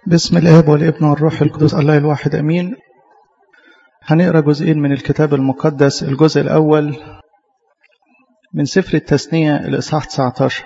بسم الآب والابن والروح القدس الله الواحد أمين. هنقرأ جزئين من الكتاب المقدس. الجزء الأول من سفر التثنية الإصحاح 19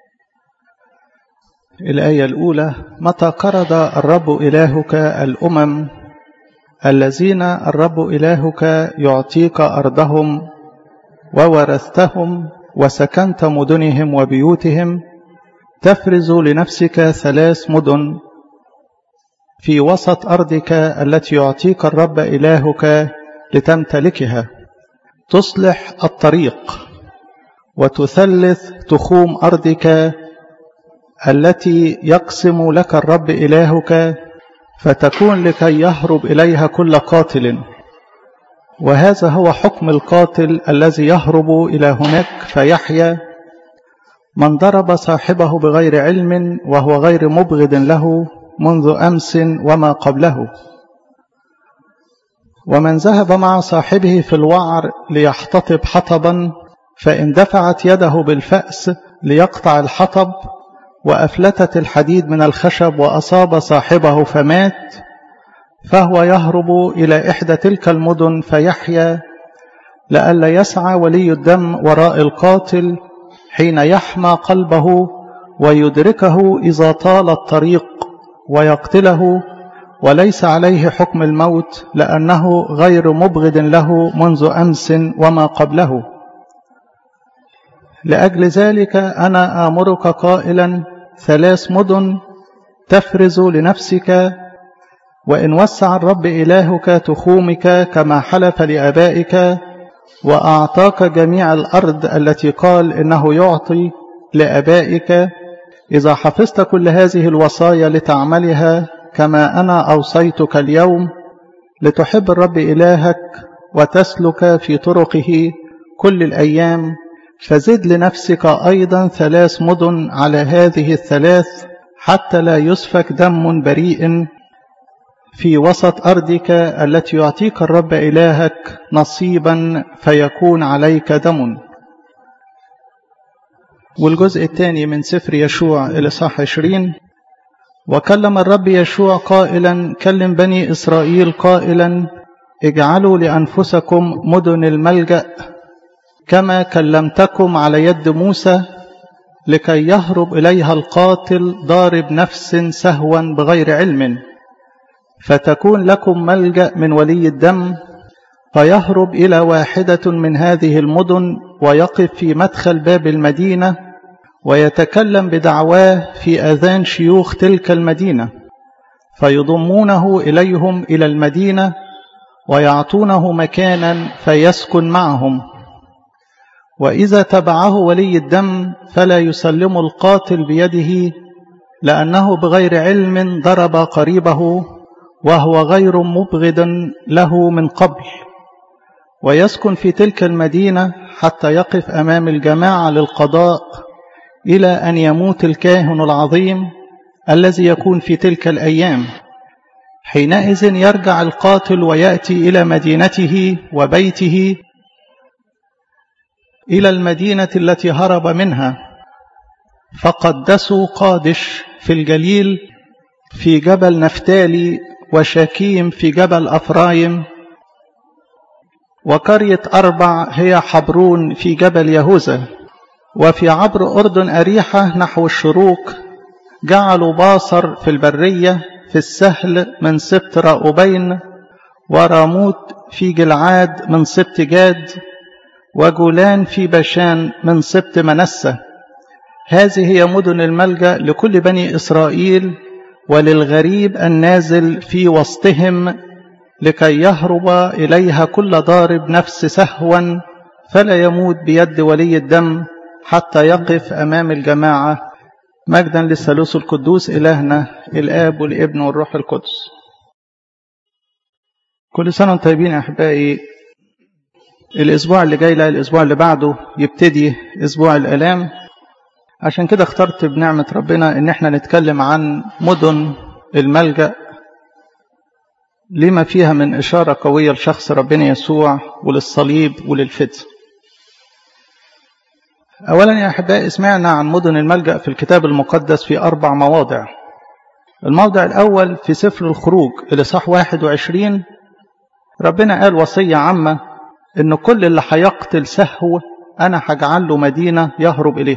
الآية الأولى: متى قرض الرب إلهك الأمم الذين الرب إلهك يعطيك أرضهم وورثتهم وسكنت مدنهم وبيوتهم، تفرز لنفسك 3 مدن في وسط أرضك التي يعطيك الرب إلهك لتمتلكها، تصلح الطريق وتثلث تخوم أرضك التي يقسم لك الرب إلهك، فتكون لكي يهرب إليها كل قاتل. وهذا هو حكم القاتل الذي يهرب إلى هناك فيحيا: من ضرب صاحبه بغير علم وهو غير مبغض له منذ أمس وما قبله، ومن ذهب مع صاحبه في الوعر ليحتطب حطبا، فإن دفعت يده بالفأس ليقطع الحطب وأفلتت الحديد من الخشب وأصاب صاحبه فمات، فهو يهرب إلى إحدى تلك المدن فيحيا، لئلا يسعى ولي الدم وراء القاتل حين يحمى قلبه ويدركه إذا طال الطريق ويقتله، وليس عليه حكم الموت لأنه غير مبغض له منذ أمس وما قبله. لأجل ذلك أنا آمرك قائلا: 3 مدن تفرز لنفسك، وإن وسع الرب إلهك تخومك كما حلف لآبائك وأعطاك جميع الأرض التي قال إنه يعطي لآبائك، إذا حفظت كل هذه الوصايا لتعملها كما أنا أوصيتك اليوم، لتحب الرب إلهك وتسلك في طرقه كل الأيام، فزد لنفسك أيضا 3 مدن على هذه ال3، حتى لا يسفك دم بريء في وسط أرضك التي يعطيك الرب إلهك نصيبا فيكون عليك دم. والجزء الثاني من سفر يشوع الإصحاح 20: وكلم الرب يشوع قائلا: كلم بني إسرائيل قائلا: اجعلوا لأنفسكم مدن الملجأ كما كلمتكم على يد موسى، لكي يهرب إليها القاتل ضارب نفس سهوا بغير علم، فتكون لكم ملجأ من ولي الدم، فيهرب إلى واحدة من هذه المدن ويقف في مدخل باب المدينة ويتكلم بدعواه في آذان شيوخ تلك المدينة، فيضمونه إليهم إلى المدينة ويعطونه مكانا فيسكن معهم. وإذا تبعه ولي الدم فلا يسلم القاتل بيده، لأنه بغير علم ضرب قريبه وهو غير مبغض له من قبل، ويسكن في تلك المدينة حتى يقف أمام الجماعة للقضاء إلى أن يموت الكاهن العظيم الذي يكون في تلك الأيام. حينئذ يرجع القاتل ويأتي إلى مدينته وبيته، إلى المدينة التي هرب منها، فقدسوا قادش في الجليل في جبل نفتالي، وشاكيم في جبل أفرايم، وقرية 4 هي حبرون في جبل يهوذا، وفي عبر أردن أريحة نحو الشروق. جعلوا باصر في البرية في السهل من سبط راؤوبين، وراموت في جلعاد من سبط جاد، وجولان في باشان من سبط منسة. هذه هي مدن الملجأ لكل بني إسرائيل وللغريب النازل في وسطهم، لكي يهرب إليها كل ضارب نفس سهوا، فلا يموت بيد ولي الدم حتى يقف أمام الجماعة. مجدا للثالوث القدوس إلهنا الآب والابن والروح القدس. كل سنة وانتم طيبين أحبائي. الأسبوع اللي جاي الأسبوع اللي بعده يبتدي أسبوع الآلام، عشان كده اخترت بنعمة ربنا إن احنا نتكلم عن مدن الملجأ، لما فيها من إشارة قوية لشخص ربنا يسوع وللصليب وللفداء. أولا يا أحبائي، سمعنا عن مدن الملجأ في الكتاب المقدس في 4 مواضع. الموضع الأول في سفر الخروج الإصحاح 21. ربنا قال وصية عامة إن كل اللي هيقتل سهو أنا هجعل له مدينة يهرب إليه.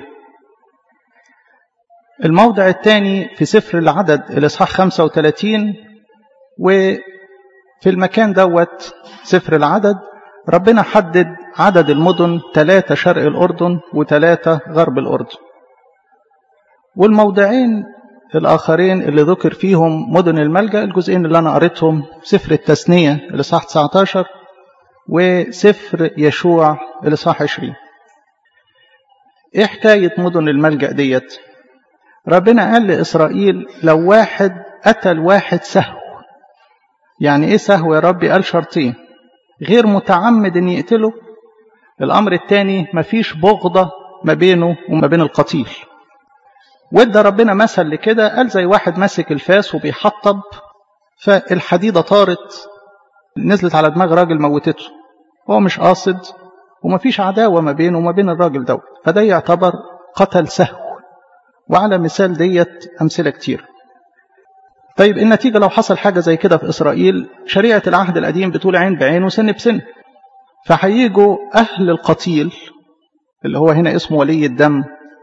الموضع الثاني في سفر العدد الإصحاح 35، وفي المكان دوت سفر العدد ربنا حدد عدد المدن 3 شرق الأردن و3 غرب الأردن. والموضعين الآخرين اللي ذكر فيهم مدن الملجأ الجزئين اللي أنا قريتهم سفر التثنية الإصحاح 19 وسفر يشوع الإصحاح 20. إيه حكاية مدن الملجأ ديت؟ ربنا قال لإسرائيل لو واحد قتل واحد سهو. يعني إيه سهو يا ربي؟ قال شرطين: غير متعمد إن يقتله، الأمر الثاني مفيش بغضة ما بينه وما بين القتيل. وادى ربنا مثل لكده، قال زي واحد ماسك الفاس وبيحطب، فالحديدة طارت نزلت على دماغ راجل موتته، هو مش قاصد ومفيش عداوة ما بينه وما بين الراجل دوت، فده يعتبر قتل سهو. وعلى مثال ديت أمثلة كتير. طيب النتيجة لو حصل حاجة زي كده في إسرائيل، شريعة العهد القديم بتقول عين بعين وسن بسن، فهيجوا أهل القتيل اللي هو هنا اسمه ولي الدم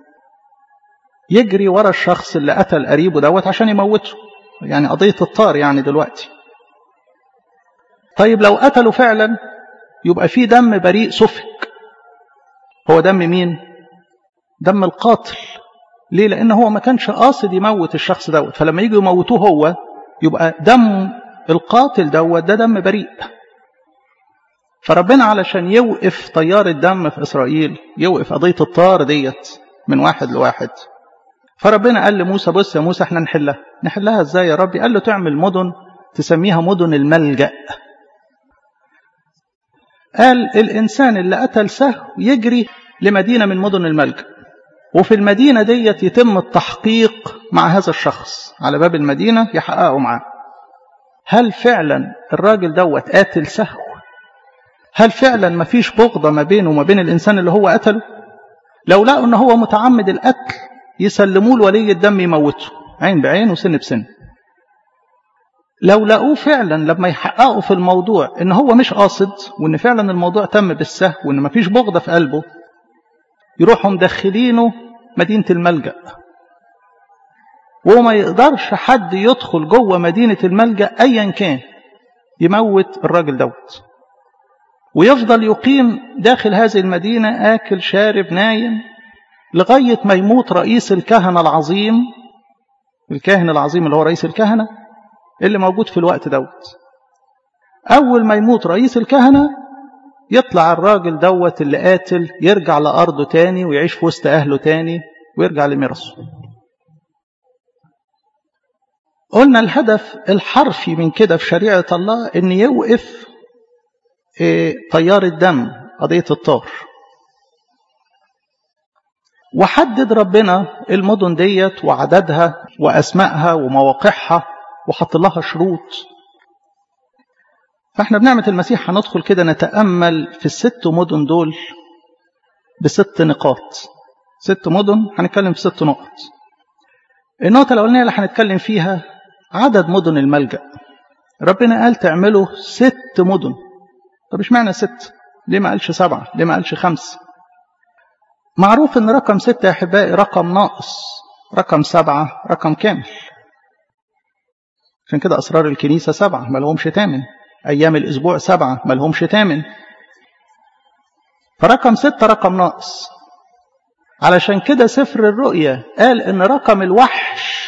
يجري ورا الشخص اللي قتل قريبه دوت عشان يموته، يعني قضية الطار يعني دلوقتي. طيب لو قتلوا فعلا يبقى في دم بريء سفك. هو دم مين؟ دم القاتل. ليه؟ لأن هو ما كانش قاصد يموت الشخص دوت، فلما يجوا يموتوه هو يبقى دم القاتل دوت ده دم بريء. فربنا علشان يوقف طيار الدم في إسرائيل، يوقف قضية الطار ديت من واحد لواحد، فربنا قال لموسى: بص يا موسى احنا نحلها ازاي يا ربي؟ قال له تعمل مدن تسميها مدن الملجأ. قال الإنسان اللي قتل سهو يجري لمدينة من مدن الملجأ، وفي المدينة ديت يتم التحقيق مع هذا الشخص على باب المدينة، يحققوا معاه هل فعلا الراجل دوت قاتل سهو؟ هل فعلا مفيش بغضة ما بينه وما بين الإنسان اللي هو قتله؟ لو لقوا ان هو متعمد القتل يسلموه لولي الدم يموته عين بعين وسن بسن. لو لقوه فعلا لما يحققوا في الموضوع ان هو مش قاصد وان فعلا الموضوع تم بالسهو وان مفيش بغضة في قلبه، يروحوا مدخلينه مدينة الملجأ، وما يقدرش حد يدخل جوه مدينة الملجأ ايا كان يموت الراجل دوت، ويفضل يقيم داخل هذه المدينة آكل شارب نايم لغاية ما يموت رئيس الكهنة العظيم، الكاهن العظيم اللي هو رئيس الكهنة اللي موجود في الوقت دوت. أول ما يموت رئيس الكهنة يطلع الراجل دوت اللي قاتل يرجع لأرضه تاني ويعيش في وسط أهله تاني ويرجع لميراثه. قلنا الهدف الحرفي من كده في شريعة الله إن يوقف طيار الدم، قضية الطار. وحدد ربنا المدن ديت وعددها وأسمائها ومواقعها وحط لها شروط. فاحنا بنعمة المسيح هندخل كده نتأمل في ال6 مدن دول ب6 نقاط. 6 مدن هنتكلم في 6 نقط. النقطة الأولانية اللي هنتكلم فيها عدد مدن الملجأ. ربنا قال تعملوا 6 مدن. طب اشمعنى 6؟ ليه ما قالش 7؟ ليه ما قالش 5؟ معروف ان رقم 6 يا احبائي رقم ناقص، رقم 7 رقم كامل. عشان كده اسرار الكنيسة 7 ما لهمش تامن، ايام الاسبوع 7 ما لهمش تامن. فرقم 6 رقم ناقص. علشان كده سفر الرؤيا قال ان رقم الوحش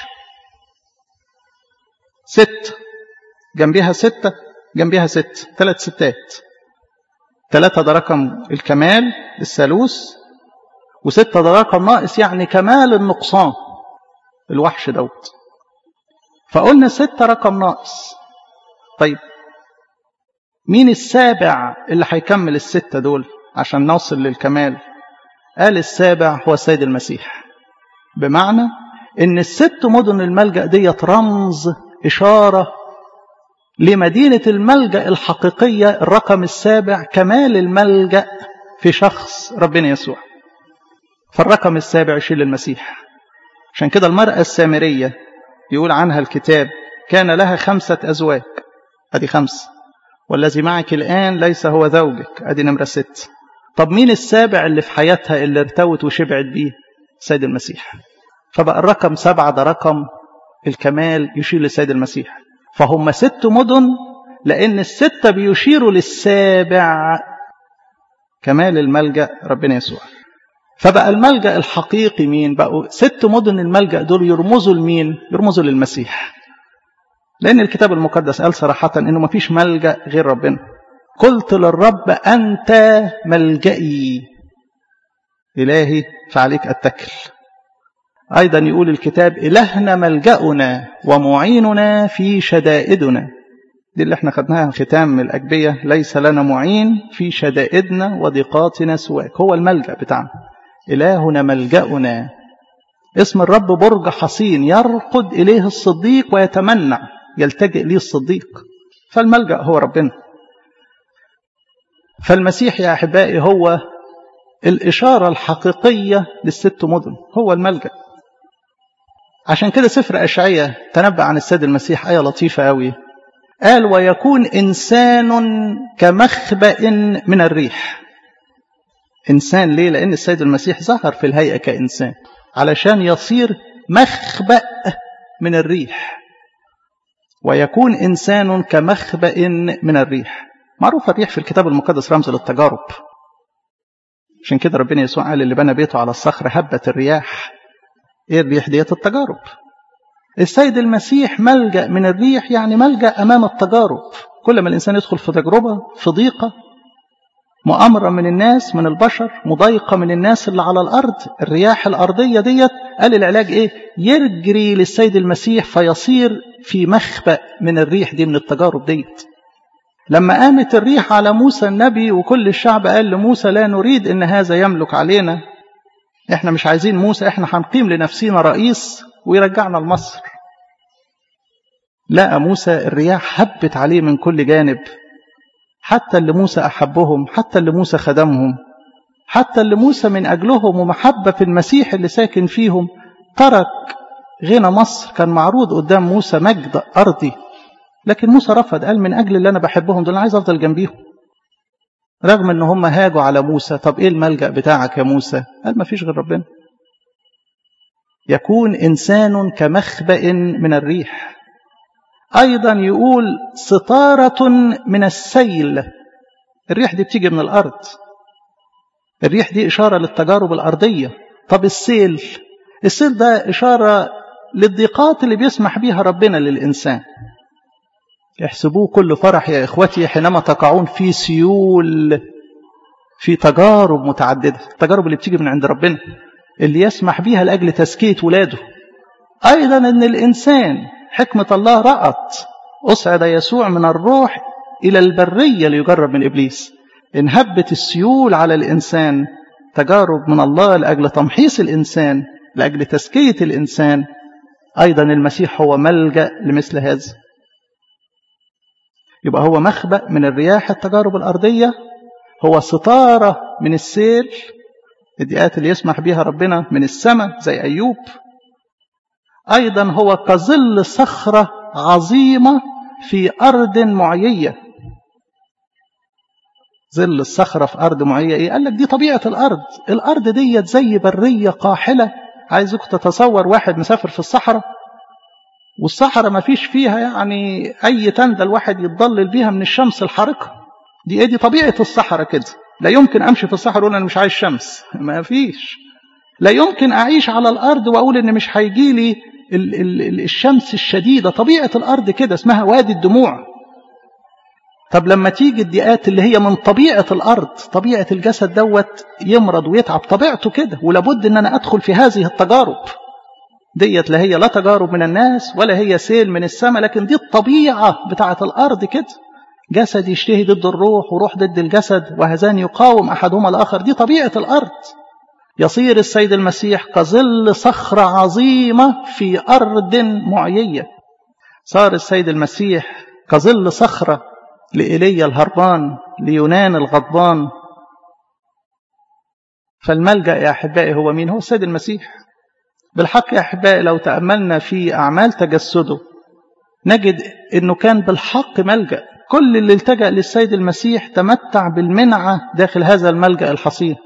6، جنبها 6 جنبها 6، 3 ستات. 3 ده رقم الكمال الثالوث، و6 ده رقم ناقص يعني كمال النقصان الوحش دوت. فقلنا 6 رقم ناقص. طيب مين السابع اللي هيكمل ال6 دول عشان نوصل للكمال؟ قال السابع هو السيد المسيح. بمعنى ان ال6 مدن الملجأ ديت رمز، إشارة لمدينة الملجأ الحقيقية، الرقم السابع كمال الملجأ في شخص ربنا يسوع. فالرقم السابع يشيل المسيح. عشان كده المرأة السامرية يقول عنها الكتاب كان لها 5 أزواج، أدي 5، والذي معك الآن ليس هو زوجك، أدي نمرة 6. طب مين السابع اللي في حياتها اللي ارتوت وشبعت بيه؟ السيد المسيح. فبقى الرقم 7 ده رقم الكمال يشير للسيد المسيح. فهم 6 مدن، لأن ال6 بيشيروا للسابع، كمال الملجأ ربنا يسوع. فبقى الملجأ الحقيقي مين؟ بقوا 6 مدن الملجأ دول يرمزوا لمين؟ يرمزوا للمسيح. لأن الكتاب المقدس قال صراحة إنه ما فيش ملجأ غير ربنا. قلت للرب أنت ملجئي إلهي فعليك أتكل. أيضا يقول الكتاب إلهنا ملجأنا ومعيننا في شدائدنا. دي اللي احنا خدناها ختام من الأجبية، ليس لنا معين في شدائدنا وضيقاتنا سواك. هو الملجأ بتاعنا، إلهنا ملجأنا. اسم الرب برج حصين يرقد إليه الصديق ويتمنع، يلتجئ ليه الصديق. فالملجأ هو ربنا. فالمسيح يا أحبائي هو الإشارة الحقيقية ل6 مدن، هو الملجأ. عشان كده سفر أشعياء تنبأ عن السيد المسيح آية لطيفة أوي، قال ويكون إنسان كمخبأ من الريح. إنسان ليه؟ لأن السيد المسيح ظهر في الهيئة كإنسان علشان يصير مخبأ من الريح. ويكون إنسان كمخبأ من الريح. معروف الريح في الكتاب المقدس رمز للتجارب. عشان كده ربنا يسوع قال اللي بنى بيته على الصخر هبت الرياح. ايه الريح ديت؟ التجارب. السيد المسيح ملجأ من الريح، يعني ملجأ أمام التجارب. كل ما الإنسان يدخل في تجربة، في ضيقة، مؤامرة من الناس، من البشر، مضايقة من الناس اللي على الأرض، الرياح الأرضية ديت، قال العلاج إيه؟ يجري للسيد المسيح فيصير في مخبأ من الريح دي، من التجارب ديت. لما قامت الريح على موسى النبي وكل الشعب قال لموسى لا نريد إن هذا يملك علينا، إحنا مش عايزين موسى، إحنا هنقيم لنفسنا رئيس ويرجعنا لمصر. لقى موسى الرياح هبت عليه من كل جانب، حتى اللي موسى أحبهم، حتى اللي موسى خدمهم، حتى اللي موسى من أجلهم ومحبة في المسيح اللي ساكن فيهم، ترك غنى مصر. كان معروض قدام موسى مجد أرضي، لكن موسى رفض، قال من أجل اللي أنا بحبهم دول أنا عايز أفضل جنبيهم، رغم أن هم هاجوا على موسى. طب إيه الملجأ بتاعك يا موسى؟ قال ما فيش غير ربنا. يكون إنسان كمخبأ من الريح. أيضا يقول ستارة من السيل. الريح دي بتيجي من الأرض، الريح دي إشارة للتجارب الأرضية. طب السيل ده إشارة للضيقات اللي بيسمح بيها ربنا للإنسان. احسبوه كل فرح يا إخوتي حينما تقعون في سيول، في تجارب متعددة، التجارب اللي بتيجي من عند ربنا اللي يسمح بيها لأجل تزكية ولاده. أيضا أن الإنسان حكمة الله رأت أصعد يسوع من الروح إلى البرية ليجرب من إبليس. إن هبت السيول على الإنسان، تجارب من الله لأجل تمحيص الإنسان، لأجل تزكية الإنسان. أيضا المسيح هو ملجأ لمثل هذا. يبقى هو مخبأ من الرياح التجارب الأرضية، هو ستارة من السيل، الضيقات اللي يسمح بها ربنا من السماء زي أيوب. أيضا هو كظل صخرة عظيمة في أرض معيية. ظل الصخرة في أرض معيية إيه؟ قال لك دي طبيعة الأرض. الأرض ديت زي برية قاحلة. عايزك تتصور واحد مسافر في الصحراء، والصحراء ما فيش فيها يعني أي تندة الواحد يتضلل بيها من الشمس الحارقة. دي طبيعة الصحراء كده. لا يمكن أمشي في الصحراء وأقول أنا مش عايز شمس، ما فيش. لا يمكن أعيش على الأرض وأقول إن مش هيجي لي الشمس الشديدة. طبيعة الأرض كده، اسمها وادي الدموع. طب لما تيجي الضيقات اللي هي من طبيعة الأرض، طبيعة الجسد دوت يمرض ويتعب، طبيعته كده، ولابد إن أنا أدخل في هذه التجارب ديت. لا هي لا تجارب من الناس ولا هي سيل من السماء، لكن دي الطبيعة بتاعة الأرض كده. جسد يشتهي ضد الروح وروح ضد الجسد، وهذان يقاوم أحدهما الآخر. دي طبيعة الأرض. يصير السيد المسيح كظل صخرة عظيمة في أرض معيية. صار السيد المسيح كظل صخرة لإيليا الهربان، ليونان الغضبان. فالملجأ يا أحبائي هو مين؟ هو السيد المسيح. بالحق يا أحبائي لو تأملنا في أعمال تجسده نجد أنه كان بالحق ملجأ. كل اللي التجأ للسيد المسيح تمتع بالمنعة داخل هذا الملجأ الحصين.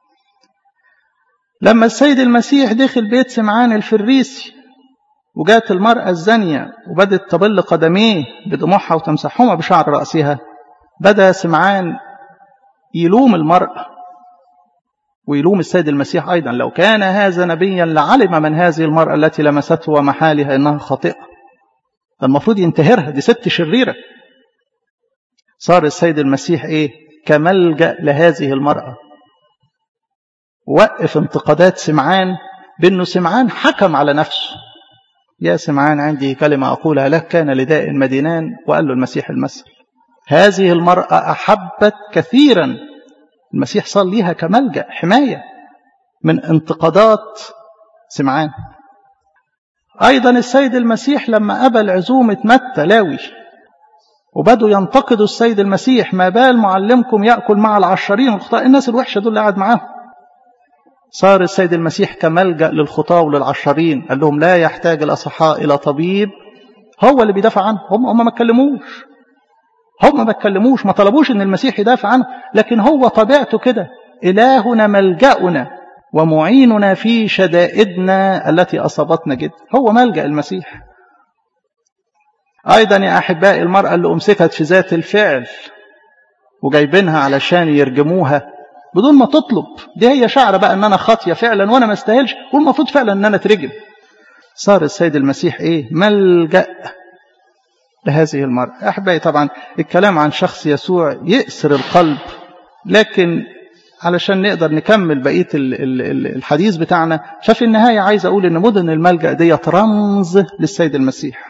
لما السيد المسيح دخل بيت سمعان الفريسي وجات المرأة الزانية وبدت تبل قدميه بدموعها وتمسحهما بشعر رأسها، بدأ سمعان يلوم المرأة ويلوم السيد المسيح أيضا. لو كان هذا نبيا لعلم من هذه المرأة التي لمسته ومحالها إنها خاطئة، المفروض ينتهرها، دي ست شريرة. صار السيد المسيح كملجأ لهذه المرأة. وقف انتقادات سمعان بأنه سمعان حكم على نفسه. يا سمعان عندي كلمة أقولها لك، كان لداء مدينان، وقال له المسيح المثل. هذه المرأة أحبت كثيرا، المسيح صار ليها كملجأ حماية من انتقادات سمعان. أيضا السيد المسيح لما قبل عزومة متى لاوي وبدوا ينتقدوا السيد المسيح، ما بال معلمكم يأكل مع العشرين والخطاة، الناس الوحشة دول اللي قاعد معاهم. صار السيد المسيح كملجأ للخطاة وللعشرين، قال لهم لا يحتاج الأصحاء إلى طبيب، هو اللي بيدافع عنه. هم ما اتكلموش، ما طلبوش ان المسيح يدافع عنه، لكن هو طبيعته كده، إلهنا ملجأنا ومعيننا في شدائدنا التي أصابتنا جدا. هو ملجأ المسيح. أيضا يا أحبائي المرأة اللي أمسكت في ذات الفعل وجايبينها علشان يرجموها بدون ما تطلب، دي هي شعر بقى ان انا خاطيه فعلا وانا ما استاهلش والمفروض فعلا ان انا اترجم. صار السيد المسيح ملجأ لهذه المرأة. أحبائي طبعا الكلام عن شخص يسوع يأسر القلب، لكن علشان نقدر نكمل بقية الحديث بتاعنا، ففي النهاية عايز أقول إن مدن الملجأ دي رمز للسيد المسيح.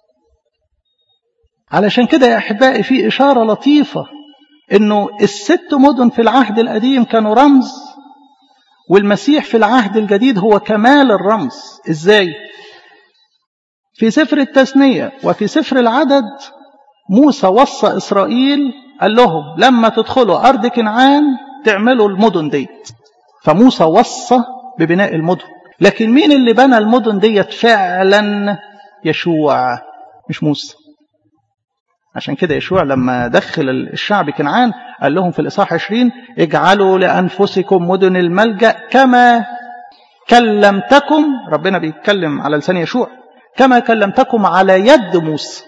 علشان كده يا أحبائي في إشارة لطيفة إنه الست مدن في العهد القديم كانوا رمز، والمسيح في العهد الجديد هو كمال الرمز. إزاي؟ في سفر التثنية وفي سفر العدد موسى وصى إسرائيل، قال لهم لما تدخلوا أرض كنعان تعملوا المدن ديت. فموسى وصى ببناء المدن، لكن مين اللي بنى المدن ديت فعلا؟ يشوع، مش موسى. عشان كده يشوع لما دخل الشعب كنعان قال لهم في الإصحاح 20 اجعلوا لأنفسكم مدن الملجأ كما كلمتكم، ربنا بيتكلم على لسان يشوع، كما كلمتكم على يد موسى.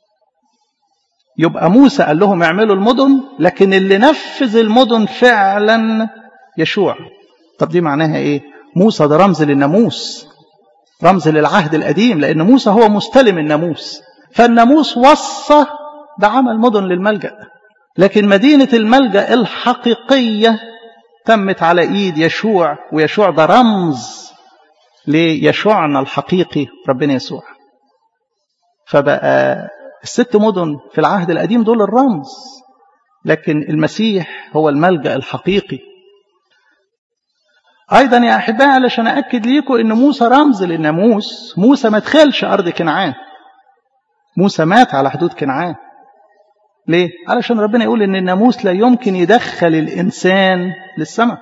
يبقى موسى قال لهم اعملوا المدن، لكن اللي نفذ المدن فعلا يشوع. طب دي معناها موسى ده رمز للناموس، رمز للعهد القديم، لأن موسى هو مستلم الناموس، فالناموس وصى بعمل مدن للملجأ. لكن مدينة الملجأ الحقيقية تمت على إيد يشوع، ويشوع ده رمز ليشوعنا الحقيقي ربنا يسوع. فبقى الست مدن في العهد القديم دول الرمز، لكن المسيح هو الملجأ الحقيقي. أيضا يا أحبائي علشان أأكد ليكم إن موسى رمز للناموس، موسى ما دخلش أرض كنعان، موسى مات على حدود كنعان. ليه؟ علشان ربنا يقول إن الناموس لا يمكن يدخل الإنسان للسماء.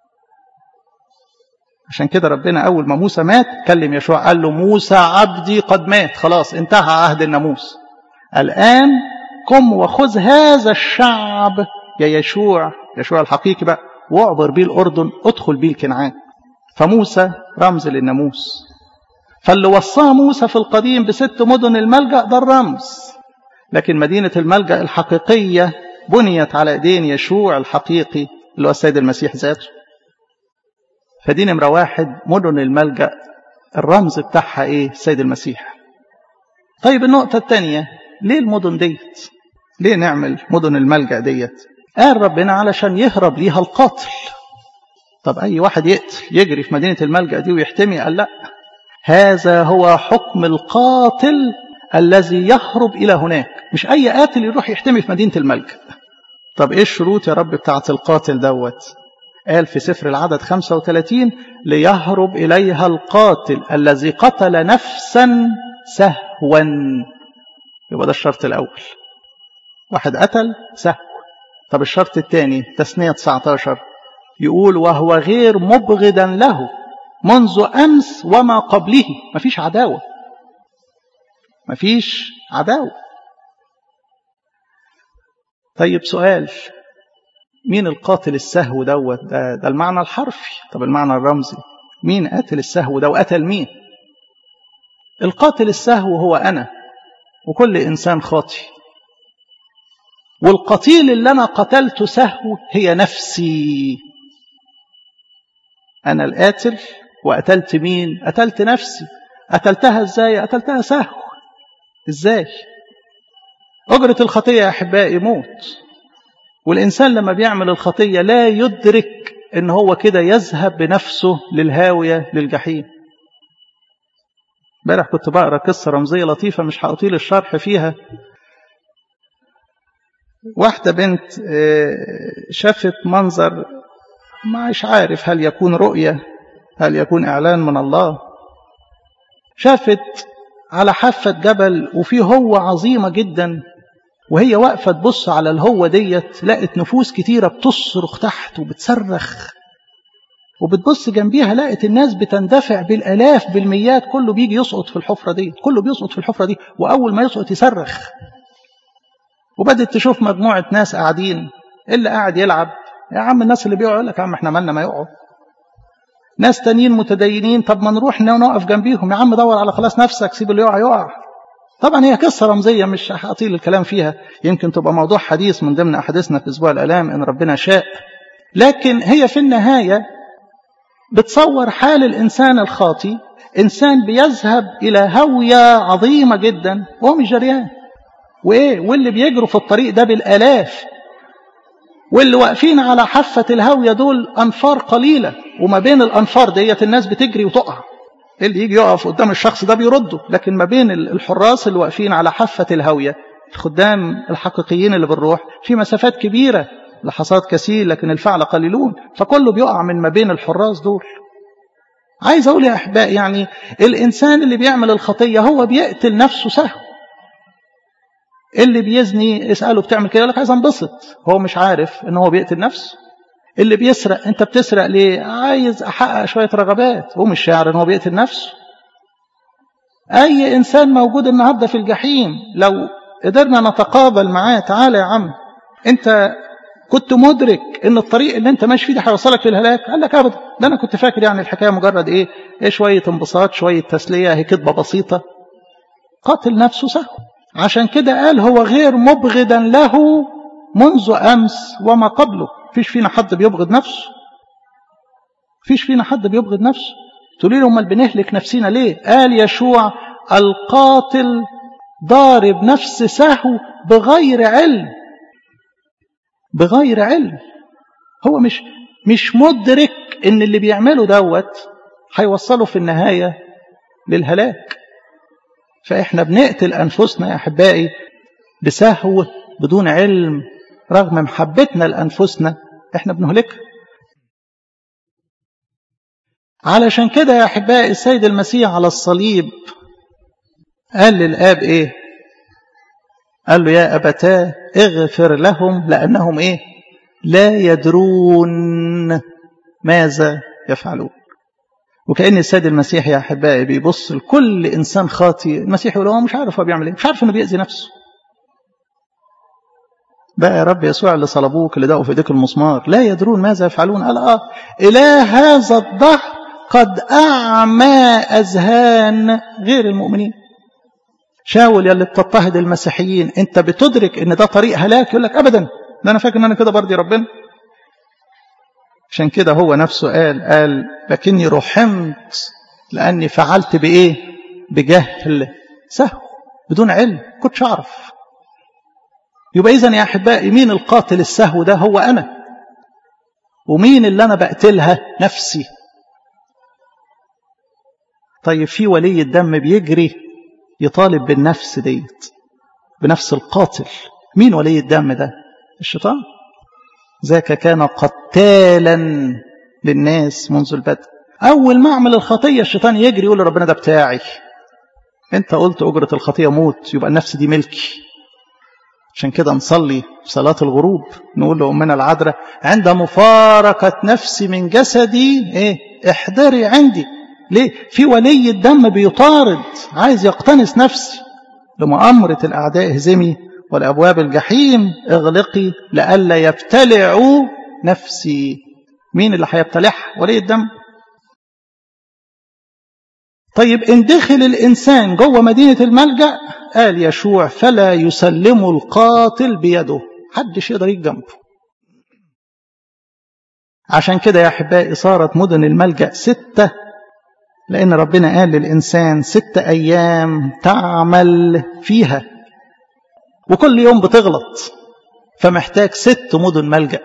عشان كده ربنا أول ما موسى مات كلم يشوع، قال له موسى عبدي قد مات، خلاص انتهى عهد الناموس، الآن قم وخذ هذا الشعب يا يشوع الحقيقي بقى، واعبر بيه الأردن، ادخل بيه الكنعان. فموسى رمز للناموس. فاللي وصاه موسى في القديم بست مدن الملجأ ده الرمز، لكن مدينة الملجأ الحقيقية بنيت على ايدين يشوع الحقيقي اللي هو السيد المسيح ذاته. فدي نمرة واحد، مدن الملجأ الرمز بتاعها السيد المسيح. طيب النقطة الثانية، ليه المدن ديت؟ ليه نعمل مدن الملجأ ديت؟ قال ربنا علشان يهرب ليها القاتل. طب أي واحد يقتل يجري في مدينة الملجأ دي ويحتمي؟ قال لا، هذا هو حكم القاتل الذي يهرب إلى هناك، مش أي قاتل يروح يحتمي في مدينة الملجأ. طب إيه الشروط يا رب بتاعت القاتل دوت؟ قال في سفر العدد 35 ليهرب إليها القاتل الذي قتل نفسا سهوا. يبقى ده الشرط الأول، واحد قتل سهو. طب الشرط الثاني تثنية 19 يقول وهو غير مبغضا له، منذ أمس وما قبله. مفيش عداوة، مفيش عداوة. طيب سؤال، مين القاتل السهو دوت؟ ده المعنى الحرفي. طب المعنى الرمزي، مين قاتل السهو ده وقتل مين؟ القاتل السهو هو أنا وكل إنسان خاطئ، والقتيل اللي أنا قتلته سهو هي نفسي. أنا القاتل وقتلت مين؟ قتلت نفسي. قتلتها إزاي؟ قتلتها سهو. إزاي؟ أجرة الخطية يا أحبائي موت، والإنسان لما بيعمل الخطية لا يدرك إن هو كده يذهب بنفسه للهاوية للجحيم. امبارح كنت بقرأ قصة رمزية لطيفة مش هأطيل الشرح فيها. واحدة بنت شافت منظر مش عارف هل يكون رؤية هل يكون إعلان من الله. شافت على حافة جبل وفيه هوة عظيمة جدا، وهي واقفة تبص على الهوة ديت لقت نفوس كتيرة بتصرخ تحت وبتصرخ، وبتبص جنبيها لقت الناس بتندفع بالآلاف بالميات، كله بيجي يسقط في الحفرة دي، كله بيسقط في الحفرة دي، وأول ما يسقط يصرخ. وبدت تشوف مجموعة ناس قاعدين، اللي قاعد يلعب يا عم، الناس اللي بيقعوا يقول لك يا عم احنا مالنا ما يقعوا. ناس تانيين متدينين، طب ما نروح نقف جنبيهم يا عم، دور على خلاص نفسك، سيب اللي يقع يقع. طبعا هي قصة رمزية مش هطيل الكلام فيها، يمكن تبقى موضوع حديث من ضمن أحاديثنا في أسبوع الآلام إن ربنا شاء. لكن هي في النهاية بتصور حال الإنسان الخاطي، إنسان بيذهب إلى هوية عظيمة جدا وهو مش جريان، واللي بيجروا في الطريق ده بالآلاف، واللي واقفين على حافة الهاوية دول أنفار قليلة، وما بين الأنفار ديت الناس بتجري وتقع. اللي يجي يقف قدام الشخص ده بيرده، لكن ما بين الحراس اللي واقفين على حافة الهاوية الخدام الحقيقيين اللي بالروح في مسافات كبيرة، لحظات كثير لكن الفعل قليلون، فكله بيقع من ما بين الحراس دول. عايز أقول يا أحبائي يعني الإنسان اللي بيعمل الخطية هو بيقتل نفسه سهو. اللي بيزني اسأله بتعمل كده يقول لك عايز انبسط، هو مش عارف ان هو بيقتل نفسه. اللي بيسرق، انت بتسرق ليه؟ عايز احقق شوية رغبات، هو مش شاعر ان هو بيقتل نفسه. اي انسان موجود النهاردة في الجحيم لو قدرنا نتقابل معاه، تعالى يا عم انت كنت مدرك ان الطريق اللي انت ماشي فيه ده هيوصلك للهلاك؟ قال لك ابدا، ده انا كنت فاكر يعني الحكاية مجرد ايه شوية انبساط، شوية تسلية، هي كدبة بسيطة. قاتل نفسه سهو. عشان كده قال هو غير مبغضا له منذ أمس وما قبله. فيش فينا حد بيبغض نفسه، فيش فينا حد بيبغض نفسه. تقولي له امال بنهلك نفسنا ليه؟ قال يشوع القاتل ضارب نفس سهو بغير علم. بغير علم. هو مش مدرك ان اللي بيعمله دوت هيوصله في النهاية للهلاك. فإحنا بنقتل أنفسنا يا أحبائي بسهو بدون علم، رغم محبتنا لأنفسنا إحنا بنهلكها. علشان كده يا أحبائي السيد المسيح على الصليب قال للآب إيه؟ قال له يا أبتاه اغفر لهم لأنهم إيه؟ لا يدرون ماذا يفعلون. وكأن السيد المسيح يا أحبائي بيبص لكل إنسان خاطئ، المسيح يقول هو مش عارف هو بيعمل إيه، مش عارف إنه بيأذي نفسه. بقى يا رب يسوع اللي صلبوك، اللي دقوا في ايديك المسمار، لا يدرون ماذا يفعلون. قال إله هذا الدهر قد أعمى أذهان غير المؤمنين. شاول يلي بتضطهد المسيحيين، أنت بتدرك إن ده طريق هلاك؟ يقول لك أبدا، ده أنا فاكر إن أنا كده برضي ربنا. عشان كده هو نفسه قال لكني رحمت لأني فعلت بإيه؟ بجهل سهو بدون علم، كنتش أعرف. يبقى إذن يا أحبائي مين القاتل السهو ده؟ هو أنا. ومين اللي أنا بقتلها؟ نفسي. طيب في ولي الدم بيجري يطالب بالنفس ديت، بنفس القاتل. مين ولي الدم ده؟ الشيطان. ذاك كان قتالا للناس منذ البدء. أول ما أعمل الخطية الشيطان يجري يقول لربنا ده بتاعي، أنت قلت أجرة الخطية موت، يبقى النفس دي ملكي. عشان كده نصلي في صلاة الغروب نقول لأمنا العذراء عند مفارقة نفسي من جسدي احضري عندي. ليه؟ في ولي الدم بيطارد عايز يقتنص نفسي. لمؤامرة الأعداء اهزمي والأبواب الجحيم اغلقي لئلا يبتلعوا نفسي. مين اللي هيبتلعها؟ ولي الدم. طيب إن دخل الإنسان جوه مدينة الملجأ قال يشوع فلا يسلم القاتل بيده، حدش يقدر يجي جنبه. عشان كده يا أحبائي صارت مدن الملجأ 6، لأن ربنا قال للإنسان 6 أيام تعمل فيها، وكل يوم بتغلط، فمحتاج 6 مدن ملجأ.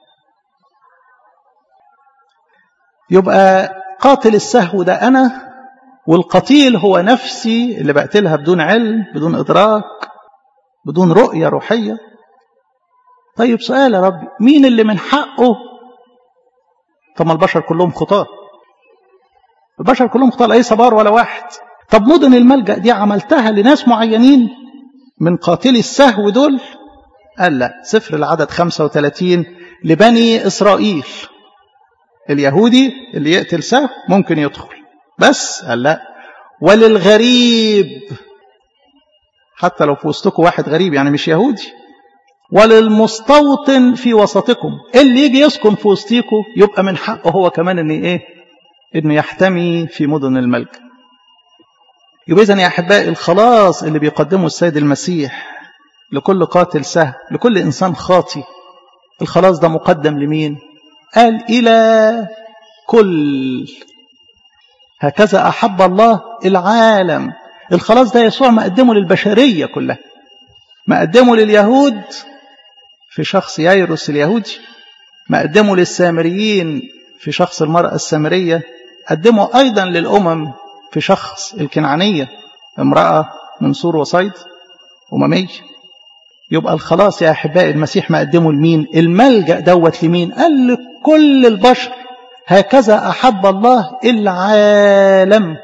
يبقى قاتل السهو ده أنا، والقتيل هو نفسي اللي بقتلها بدون علم، بدون إدراك، بدون رؤية روحية. طيب سؤال يا رب، مين اللي من حقه؟ طب ما البشر كلهم خطاة، البشر كلهم خطاة، لا أي صبار ولا واحد. طب مدن الملجأ دي عملتها لناس معينين من قاتلي السهو دول؟ قال لا. سفر العدد 35 لبني إسرائيل. اليهودي اللي يقتل سهو ممكن يدخل، بس قال لا. وللغريب، حتى لو في وسطكم واحد غريب يعني مش يهودي. وللمستوطن في وسطكم، اللي يجي يسكن في وسطكم يبقى من حقه هو كمان إنه يحتمي في مدن الملجأ. يبقى إذن يا أحبائي الخلاص اللي بيقدمه السيد المسيح لكل قاتل سهو، لكل إنسان خاطي، الخلاص ده مقدم لمين؟ قال إلى كل. هكذا أحب الله العالم. الخلاص ده يسوع مقدمه للبشرية كلها، مقدمه لليهود في شخص يايروس اليهودي، مقدمه للسامريين في شخص المرأة السامرية، قدمه أيضا للأمم في شخص الكنعانية، امرأة من سور وصيد أممية. يبقى الخلاص يا أحبائي المسيح مقدمه لمين؟ الملجأ دوت لمين؟ قال لكل البشر. هكذا أحب الله العالم.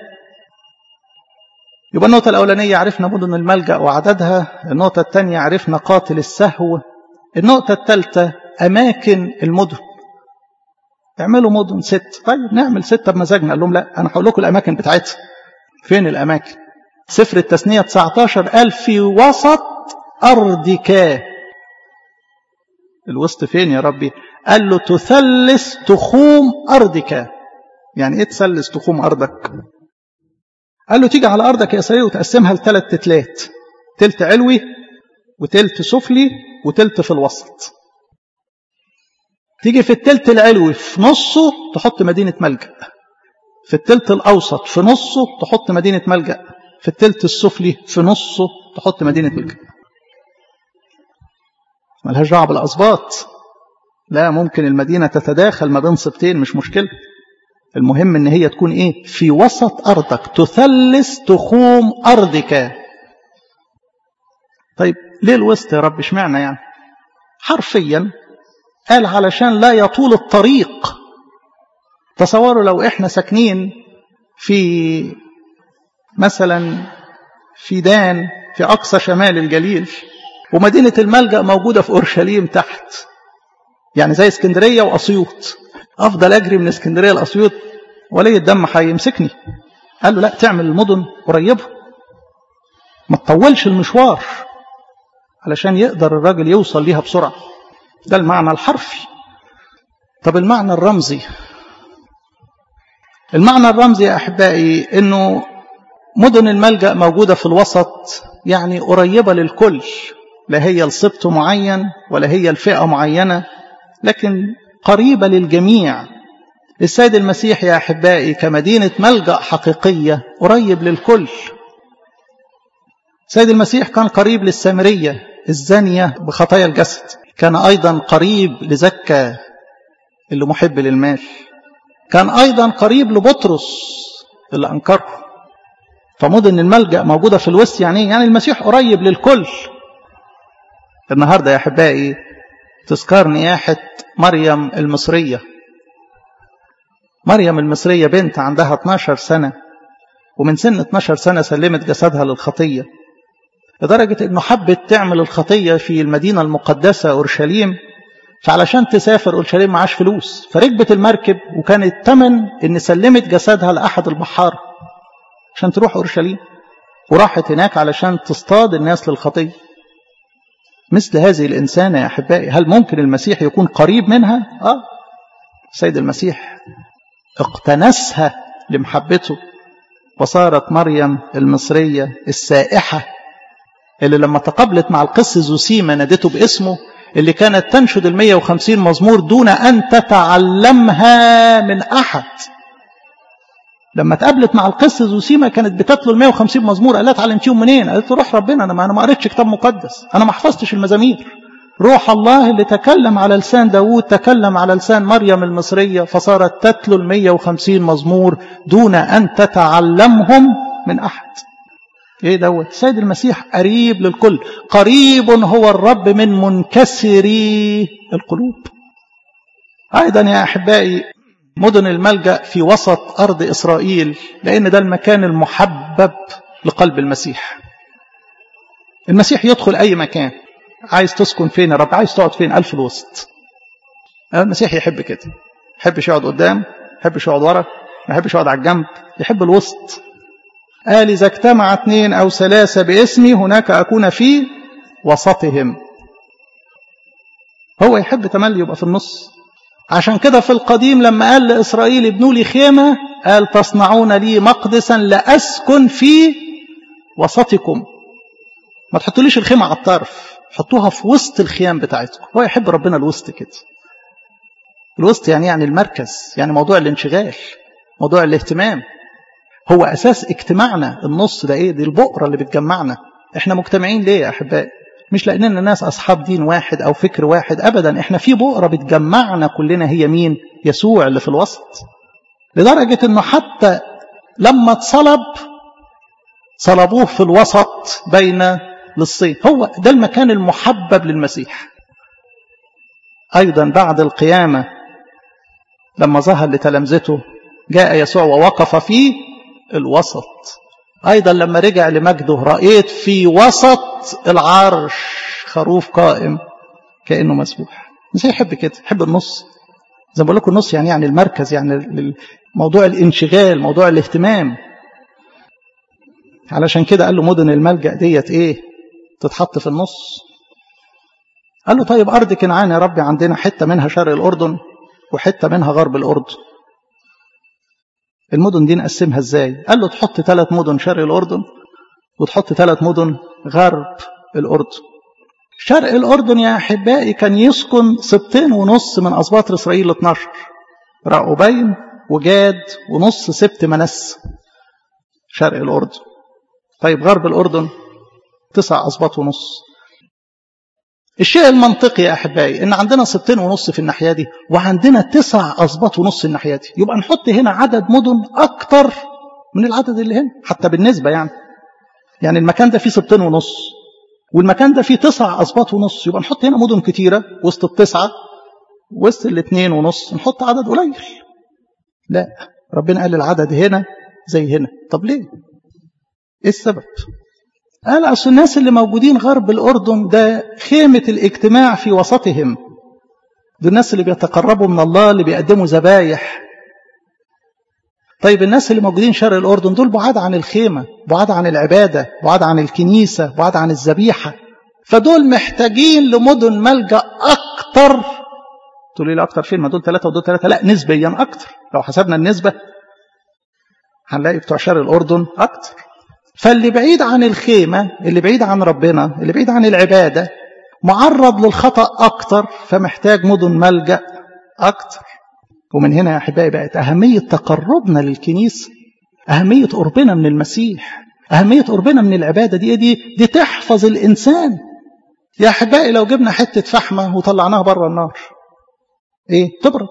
يبقى النقطة الأولانية عرفنا مدن الملجأ وعددها، النقطة الثانية عرفنا قاتل السهو، النقطة الثالثة أماكن المدن. اعملوا مدن 6. طيب نعمل 6 بمزاجنا. قال لهم لا، أنا هقول لكم الأماكن بتاعتها. فين الأماكن؟ سفر التثنية 19 قال في وسط أرضك. الوسط فين يا ربي؟ قال له تثلث تخوم أرضك. يعني إيه تثلث تخوم أرضك؟ قال له تيجي على أرضك يا إسرائيل وتقسمها ل3 تلات، تلت علوي وتلت سفلي وتلت في الوسط. تيجي في التلت العلوي في نصه تحط مدينة ملجأ، في التلت الأوسط في نصه تحط مدينة ملجأ، في التلت السفلي في نصه تحط مدينة ملجأ. ملهاش دعوة بالأسباط، لا، ممكن المدينة تتداخل ما بين سبتين مش مشكلة. المهم ان هي تكون ايه؟ في وسط أرضك، تثلث تخوم أرضك. طيب ليه الوسط يا رب؟ اشمعنى يعني؟ حرفيا قال علشان لا يطول الطريق. تصوروا لو احنا ساكنين في مثلا في دان في أقصى شمال الجليل، ومدينة الملجأ موجودة في أورشليم تحت، يعني زي اسكندرية وأسيوط، أفضل أجري من اسكندرية لأسيوط ولي الدم هيمسكني. قال له لا، تعمل المدن قريبة، ما تطولش المشوار علشان يقدر الراجل يوصل ليها بسرعة. ده المعنى الحرفي. طب المعنى الرمزي؟ المعنى الرمزي يا أحبائي إنه مدن الملجأ موجودة في الوسط، يعني قريبة للكل، لا هي لسبط معين ولا هي الفئة معينة، لكن قريبة للجميع. السيد المسيح يا أحبائي كمدينة ملجأ حقيقية قريب للكل. السيد المسيح كان قريب للسامرية الزانية بخطايا الجسد، كان أيضا قريب لزكا اللي محب للمال، كان أيضا قريب لبطرس اللي أنكره. فمدن الملجأ موجودة في الوسط، يعني المسيح قريب للكل. النهاردة يا أحبائي تذكار نياحة مريم المصرية. مريم المصرية بنت عندها 12 سنة، ومن سن 12 سنة سلمت جسدها للخطية. لدرجة أنه حبت تعمل الخطية في المدينة المقدسة أورشليم، فعلشان تسافر أورشليم معاش فلوس، فركبت المركب وكانت تمن أن سلمت جسدها لأحد البحار عشان تروح أورشليم، وراحت هناك علشان تصطاد الناس للخطية. مثل هذه الإنسانة يا أحبائي، هل ممكن المسيح يكون قريب منها؟ السيد المسيح اقتنسها لمحبته، وصارت مريم المصرية السائحة اللي لما تقابلت مع القس زوسيما نادته باسمه، اللي كانت تنشد 150 مزمور دون أن تتعلمها من أحد. لما تقابلت مع القس زوسيما كانت بتتلو 150 مزمور، قالت تعلمتيهم منين؟ قالت له روح ربنا، أنا ما قريتش كتاب مقدس، أنا ما حفظتش المزامير. روح الله اللي تكلم على لسان داوود تكلم على لسان مريم المصرية، فصارت تتلو 150 مزمور دون أن تتعلمهم من أحد. ايه دوت؟ السيد المسيح قريب للكل، قريب هو الرب من منكسري القلوب. ايضا يا احبائي، مدن الملجأ في وسط ارض اسرائيل، لان ده المكان المحبب لقلب المسيح. المسيح يدخل اي مكان. عايز تسكن فين يا رب؟ عايز تقعد فين؟ قال في الوسط. المسيح يحب كده، ما يحبش يقعد قدام، ما يحبش يقعد ورا، ما يحبش يقعد على الجنب، يحب الوسط. قال إذا اجتمع 2 أو 3 باسمي هناك أكون في وسطهم. هو يحب تملي يبقى في النص. عشان كده في القديم لما قال لإسرائيل ابنوا لي خيمة، قال تصنعون لي مقدسا لأسكن في وسطكم. ما تحطوليش الخيمة على الطرف، حطوها في وسط الخيام بتاعتكم. هو يحب ربنا الوسط كده. الوسط يعني المركز، يعني موضوع الانشغال، موضوع الاهتمام. هو أساس اجتماعنا. النص ده إيه؟ دي البؤرة اللي بتجمعنا. إحنا مجتمعين ليه يا أحبائي؟ مش لأننا ناس أصحاب دين واحد أو فكر واحد، أبدا. إحنا في بؤرة بتجمعنا كلنا، هي مين؟ يسوع اللي في الوسط. لدرجة أنه حتى لما اتصلب صلبوه في الوسط بين للصين. هو ده المكان المحبب للمسيح. أيضا بعد القيامة لما ظهر لتلامذته جاء يسوع ووقف في الوسط. أيضا لما رجع لمجده رأيت في وسط العرش خروف قائم كأنه مسبوح. مش يحب كده، يحب النص. زي ما بقول لكم النص يعني المركز، يعني موضوع الانشغال، موضوع الاهتمام. علشان كده قال له مدن الملجأ ديت ايه؟ تتحط في النص. قال له طيب أرض كنعان يا ربي عندنا حتة منها شرق الأردن وحتة منها غرب الأردن. المدن دي نقسمها ازاي؟ قال له تحط 3 مدن شرق الأردن وتحط 3 مدن غرب الأردن. شرق الأردن يا أحبائي كان يسكن 2.5 من أسباط إسرائيل 12، رأوبين وجاد ونص سبت منس. شرق الأردن. طيب غرب الأردن 9 أسباط ونص. الشيء المنطقي يا أحبائي إن عندنا 2.5 في الناحية دي وعندنا 9 أسباط ونص الناحية دي، يبقى نحط هنا عدد مدن أكتر من العدد اللي هنا حتى بالنسبة. يعني المكان ده فيه 2.5 والمكان ده فيه 9 أسباط ونص، يبقى نحط هنا مدن كتيرة وسط 9، وسط 2.5 نحط عدد قليل. لا، ربنا قال العدد هنا زي هنا. طب ليه؟ إيه السبب؟ قال أصل الناس اللي موجودين غرب الأردن ده خيمة الاجتماع في وسطهم. دول الناس اللي بيتقربوا من الله، اللي بيقدموا ذبايح. طيب الناس اللي موجودين شرق الأردن دول بعاد عن الخيمة، بعاد عن العبادة، بعاد عن الكنيسة، بعاد عن الذبيحة. فدول محتاجين لمدن ملجأ أكتر. تقول لي أكتر فين؟ ما دول 3 ودول 3. لا، نسبيا أكتر. لو حسبنا النسبة هنلاقي بتوع شرق الأردن أكتر. فاللي بعيد عن الخيمة، اللي بعيد عن ربنا، اللي بعيد عن العبادة، معرض للخطأ أكتر، فمحتاج مدن ملجأ أكتر. ومن هنا يا أحبائي بقت أهمية تقربنا للكنيسة، أهمية قربنا من المسيح، أهمية قربنا من العبادة. دي تحفظ الإنسان. يا أحبائي لو جبنا حتة فحمة وطلعناها بره النار إيه؟ تبرد.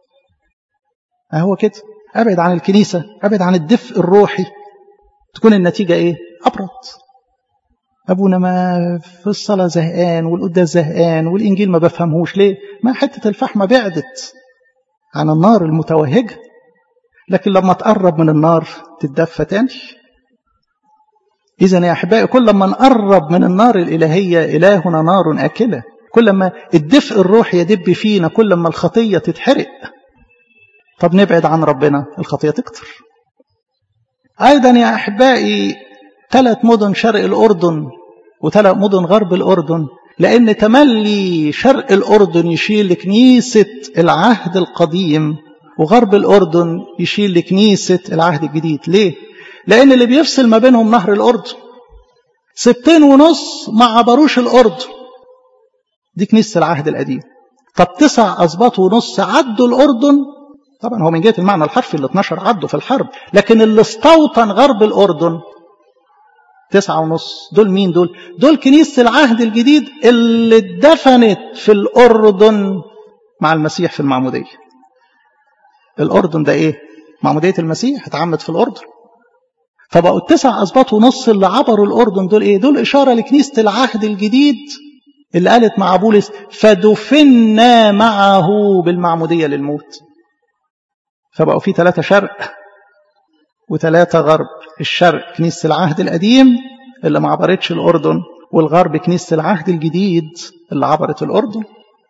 هو كده، أبعد عن الكنيسة، أبعد عن الدفء الروحي، تكون النتيجة إيه؟ أبرد. أبونا ما في الصلاة زهقان والقداس زهقان والإنجيل ما بفهمهوش. ليه؟ ما حتة الفحمة بعدت عن النار المتوهجة، لكن لما تقرب من النار تتدفى تاني. إذن يا أحبائي كل ما نقرب من النار الإلهية إلهنا نار آكلة، كل ما الدفء الروح يدب فينا، كل ما الخطية تتحرق. طب نبعد عن ربنا الخطية تكتر. أيضا يا أحبائي 3 مدن شرق الأردن و3 مدن غرب الأردن، لأن تملي شرق الأردن يشيل لكنيسة العهد القديم وغرب الأردن يشيل لكنيسة العهد الجديد. ليه؟ لأن اللي بيفصل ما بينهم نهر الأردن، 2.5 سبتين ما عبروش الأردن، دي كنيسة العهد القديم. طب 9.5 أسباط عدوا الأردن، طبعا هو من جهة المعنى الحرفي ال 12 عدوا في الحرب، لكن اللي استوطن غرب الأردن 9.5 دول مين؟ دول كنيسة العهد الجديد اللي اتدفنت في الأردن مع المسيح في المعمودية. الأردن ده إيه؟ معمودية المسيح اتعمد في الأردن. فبقوا 9.5 أسباط اللي عبروا الأردن دول إيه؟ دول إشارة لكنيسة العهد الجديد اللي قالت مع بولس فدفنا معه بالمعمودية للموت. فبقوا في 3 شرق و3 غرب. الشرق كنيسة العهد القديم اللي ما عبرتش الأردن، والغرب كنيسة العهد الجديد اللي عبرت الأردن.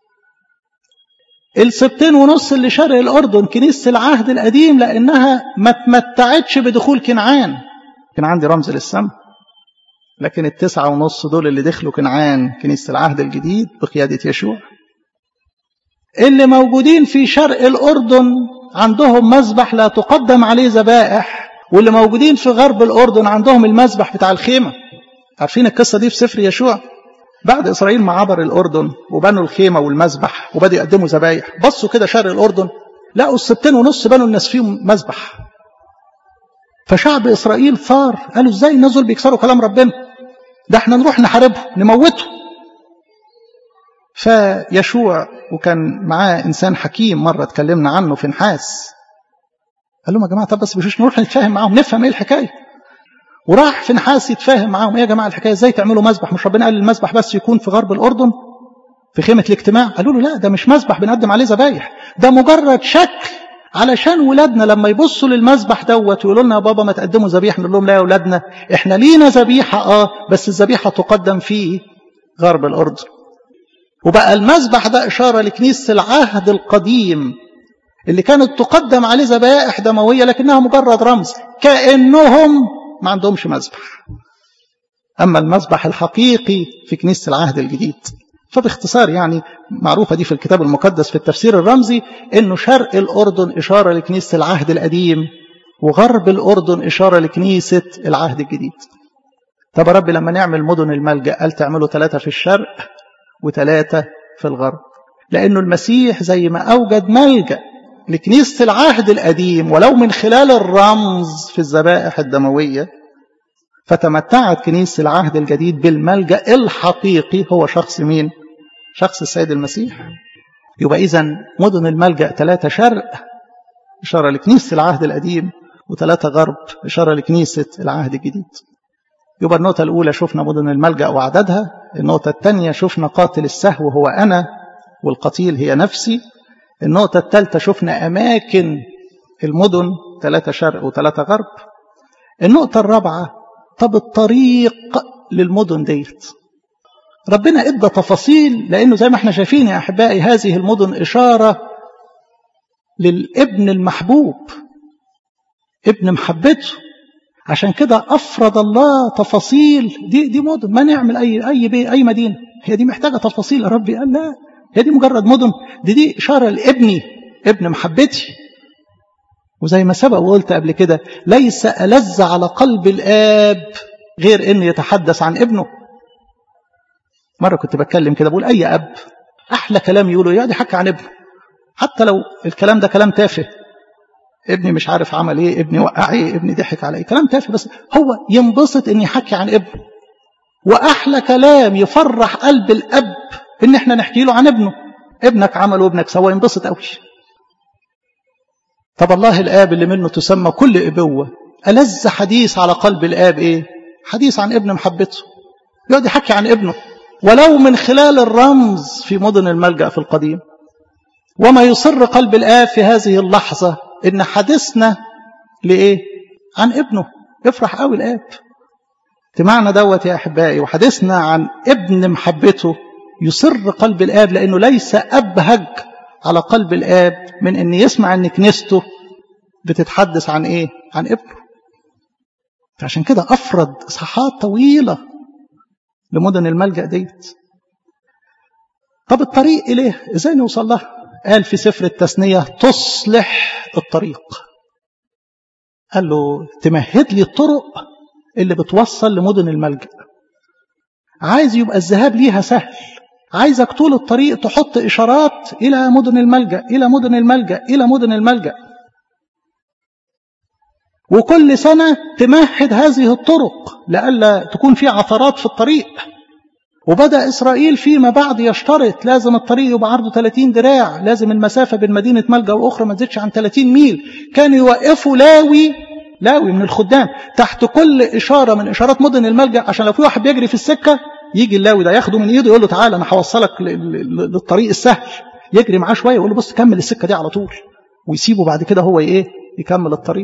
2.5 سبتين اللي شرق الأردن كنيسة العهد القديم لأنها ما تمتعتش بدخول كنعان. كنعان دي رمز للسماء، لكن 9.5 دول اللي دخلوا كنعان كنيسة العهد الجديد بقيادة يشوع. اللي موجودين في شرق الأردن عندهم مذبح لا تقدم عليه ذبائح، واللي موجودين في غرب الأردن عندهم المذبح بتاع الخيمة. عارفين القصة دي في سفر يشوع؟ بعد إسرائيل ما عبر الأردن وبنوا الخيمة والمذبح وبدأوا يقدموا ذبائح، بصوا كده شرق الأردن لقوا 2.5 سبتين بنوا الناس فيهم مذبح. فشعب إسرائيل ثار، قالوا ازاي الناس دول بيكسروا كلام ربنا؟ ده احنا نروح نحاربهم نموته. فيشوع وكان معاه إنسان حكيم مرة اتكلمنا عنه في نحاس، قال لهم يا جماعة طب بس مش نروح نتفاهم معاهم نفهم ايه الحكاية. وراح في نحاس يتفاهم معاهم، ايه يا جماعة الحكاية ازاي تعملوا مذبح؟ مش ربنا قال المذبح بس يكون في غرب الأردن في خيمة الاجتماع؟ قالوا له لا ده مش مذبح بنقدم عليه ذبايح، ده مجرد شكل علشان ولادنا لما يبصوا للمذبح دوت ويقولوا لنا يا بابا ما تقدموا ذبيحة، نقول لهم لا يا ولادنا احنا لينا ذبيحة بس الذبيحة تقدم في غرب الأردن. وبقى المذبح ده إشارة لكنيسة العهد القديم اللي كانت تقدم عليه ذبائح دموية لكنها مجرد رمز، كأنهم ما عندهمش مذبح. أما المذبح الحقيقي في كنيسة العهد الجديد. فباختصار يعني معروفة دي في الكتاب المقدس في التفسير الرمزي إنه شرق الأردن إشارة لكنيسة العهد القديم وغرب الأردن إشارة لكنيسة العهد الجديد. طب يا رب لما نعمل مدن الملجأ قال تعملوا 3 في الشرق و3 في الغرب، لأنه المسيح زي ما أوجد ملجأ لكنيسة العهد القديم ولو من خلال الرمز في الذبائح الدموية، فتمتعت كنيسة العهد الجديد بالملجأ الحقيقي هو شخص مين؟ شخص السيد المسيح. يبقى إذن مدن الملجأ 3 شرق إشارة لكنيسة العهد القديم و3 غرب إشارة لكنيسة العهد الجديد. يبقى النقطة الأولى شفنا مدن الملجأ وعددها، النقطة الثانية شفنا قاتل السهو هو أنا والقتيل هي نفسي، النقطة الثالثة شفنا أماكن المدن 3 شرق و3 غرب، النقطة الرابعة طب الطريق للمدن ديت ربنا ادى تفاصيل، لأنه زي ما احنا شايفين يا أحبائي هذه المدن إشارة للابن المحبوب ابن محبته. عشان كده أفرض الله تفاصيل دي مدن. ما نعمل أي مدينة هي دي محتاجة تفاصيل؟ يا ربي قال لا، هي دي مجرد مدن، دي إشارة لابني ابن محبتي. وزي ما سبق وقلت قبل كده ليس ألذ على قلب الآب غير أن يتحدث عن ابنه. مرة كنت بتكلم كده بقول أي أب أحلى كلام يقوله يقعد يحكي عن ابنه، حتى لو الكلام ده كلام تافه، ابني مش عارف عمل ايه، ابني وقع ايه، ابني ضحك على ايه، كلام تافه، بس هو ينبسط ان يحكي عن ابنه. واحلى كلام يفرح قلب الاب ان احنا نحكي له عن ابنه، ابنك عمل وابنك سوى، ينبسط قوي. طب الله الاب اللي منه تسمى كل ابوه، ألذ حديث على قلب الاب ايه؟ حديث عن ابن محبته، يقعد يحكي عن ابنه ولو من خلال الرمز في مدن الملجأ في القديم. وما يصر قلب الاب في هذه اللحظه إن حدثنا لإيه؟ عن ابنه. يفرح قوي الآب. اجتماعنا دوت يا أحبائي وحديثنا عن ابن محبته يسر قلب الآب، لأنه ليس أبهج على قلب الآب من أن يسمع أن كنيسته بتتحدث عن إيه؟ عن ابنه. فعشان كده أفرد إصحاحات طويلة لمدن الملجأ ديت. طب الطريق إليه إزاي نوصل لها؟ قال في سفر التثنية تصلح الطريق. قال له تمهد لي الطرق اللي بتوصل لمدن الملجأ. عايز يبقى الذهاب ليها سهل، عايزك طول الطريق تحط إشارات إلى مدن الملجأ إلى مدن الملجأ إلى مدن الملجأ، وكل سنة تمهد هذه الطرق لألا تكون في عثرات في الطريق. وبدأ إسرائيل فيما بعد يشترط لازم الطريق يبقى عرضه 30 دراع، لازم المسافة بين مدينة ملجأ وأخرى ما تزيدش عن 30 ميل. كانوا يوقفوا لاوي من الخدام تحت كل إشارة من إشارات مدن الملجأ، عشان لو في واحد بيجري في السكة يجي اللاوي ده ياخده من إيده يقول له تعالى أنا هوصلك للطريق السهل، يجري معاه شوية يقول له بص كمل السكة دي على طول، ويسيبه بعد كده هو يكمل الطريق.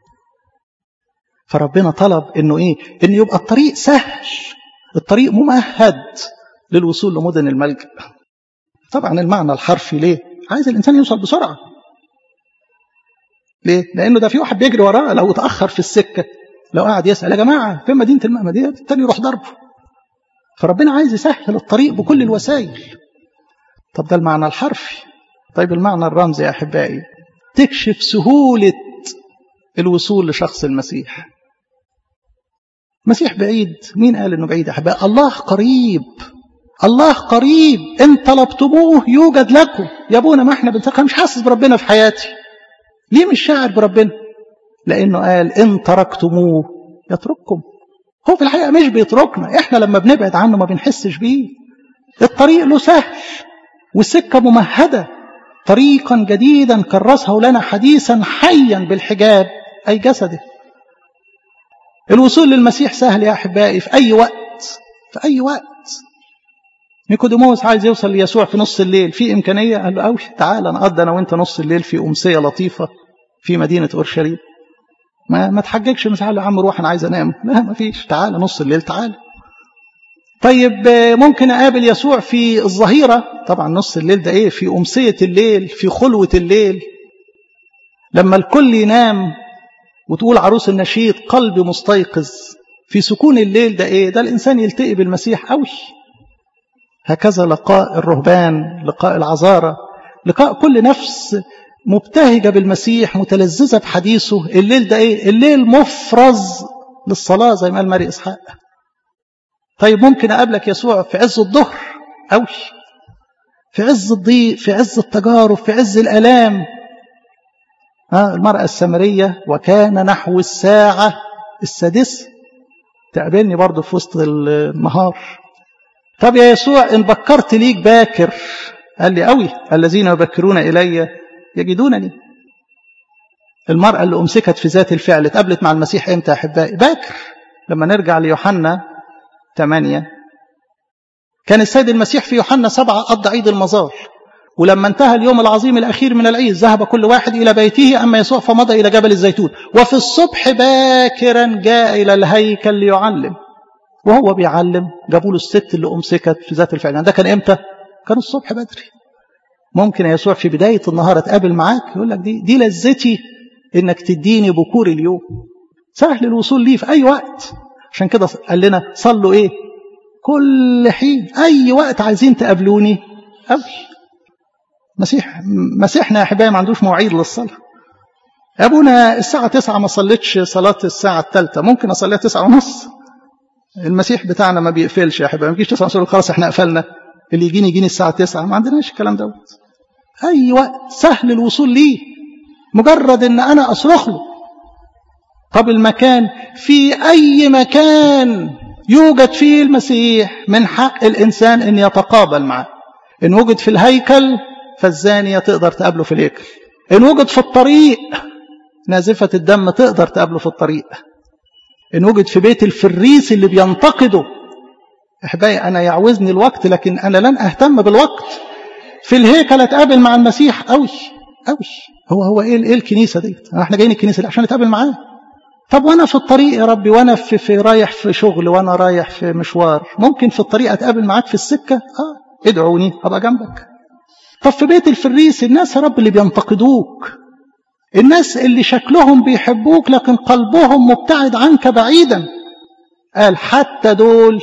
فربنا طلب إنه إنه يبقى الطريق سهل، الطريق ممهد للوصول لمدن الملجأ. طبعا المعنى الحرفي ليه؟ عايز الإنسان يوصل بسرعة. ليه؟ لأنه ده في واحد بيجري وراه، لو اتأخر في السكة لو قاعد يسأل يا جماعة فين مدينة المدينة التاني يروح ضربه. فربنا عايز يسهل الطريق بكل الوسائل. طب ده المعنى الحرفي. طيب المعنى الرمزي يا أحبائي، تكشف سهولة الوصول لشخص المسيح. مسيح بعيد؟ مين قال انه بعيد يا احبائي؟ الله قريب، الله قريب، ان طلبتموه يوجد لكم. يا ابونا ما احنا مش حاسس بربنا في حياتي. ليه مش شاعر بربنا؟ لانه قال ان تركتموه يترككم. هو في الحقيقه مش بيتركنا، احنا لما بنبعد عنه ما بنحسش بيه. الطريق له سهل والسكه ممهده، طريقا جديدا كرسه لنا حديثا حيا بالحجاب اي جسده. الوصول للمسيح سهل يا أحبائي في أي وقت، في أي وقت. نيكوديموس عايز يوصل ليسوع في نص الليل، في إمكانية؟ قال له أوي تعالى نقضي أنا وإنت نص الليل في أمسية لطيفة في مدينة أورشليم. ما تحججش مثلا يا عم روح أنا عايز أنام، لا ما فيش، تعالى نص الليل تعالى. طيب ممكن أقابل يسوع في الظهيرة؟ طبعا نص الليل ده في أمسية الليل، في خلوة الليل لما الكل ينام وتقول عروس النشيد قلبي مستيقظ. في سكون الليل ده الإنسان يلتقي بالمسيح قوي. هكذا لقاء الرهبان، لقاء العذارى، لقاء كل نفس مبتهجة بالمسيح متلذذة بحديثه. الليل ده الليل مفرز للصلاة زي ما قال ماري إسحاق. طيب ممكن أقابلك يسوع في عز الظهر قوي، في عز الضيق، في عز التجارب، في عز الآلام. المرأة السامرية وكان نحو الساعة 6 تقابلني برضو في وسط النهار. طب يا يسوع إن بكرت ليك باكر؟ قال لي قوي الذين يبكرون إلي يجدونني. المرأة اللي أمسكت في ذات الفعل اتقابلت مع المسيح إمتى يا أحبائي؟ باكر. لما نرجع ليوحنا 8 كان السيد المسيح في يوحنا 7 قضى عيد المظال، ولما انتهى اليوم العظيم الأخير من العيد ذهب كل واحد إلى بيته، أما يسوع فمضى إلى جبل الزيتون. وفي الصبح باكرا جاء إلى الهيكل ليعلم. وهو بيعلم جابوا له الست اللي أمسكت في ذات الفعل. ده كان إمتى؟ كان الصبح بدري. ممكن يسوع في بداية النهار أتقابل معاك يقول لك دي لذتي إنك تديني بكور اليوم. سهل الوصول ليه في أي وقت. عشان كده قال لنا صلوا كل حين، أي وقت عايزين تقابلوني قبل. مسيحنا يا أحبائي ما عندوش مواعيد للصلاة. أبونا الساعة 9 ما صليتش صلاة الساعة 3، ممكن أصليها 9:30. المسيح بتاعنا ما بيقفلش يا أحبائي، ما يجيش 9 خلاص احنا قفلنا، اللي يجيني الساعة 9. ما عندناش الكلام دوت. أي وقت سهل الوصول ليه، مجرد إن أنا أصرخ له. طب المكان، في أي مكان يوجد فيه المسيح من حق الإنسان أن يتقابل معه. إن وجد في الهيكل فالزانية تقدر تقابله في الهيكل، إن وجد في الطريق نازفة الدم تقدر تقابله في الطريق، إن وجد في بيت الفريس اللي بينتقده. أحبائي أنا يعوزني الوقت لكن أنا لن أهتم بالوقت. في الهيكل أتقابل مع المسيح قوي قوي. هو إيه الكنيسة دي؟ احنا جايين الكنيسة دي عشان نتقابل معاه. طب وانا في الطريق يا ربي، وانا في رايح في شغل، وانا رايح في مشوار، ممكن في الطريق اتقابل معاك في السكة، ادعوني ابقى جنبك. طب في بيت الفريسي الناس يا رب اللي بينتقدوك، الناس اللي شكلهم بيحبوك لكن قلبهم مبتعد عنك بعيدا، قال حتى دول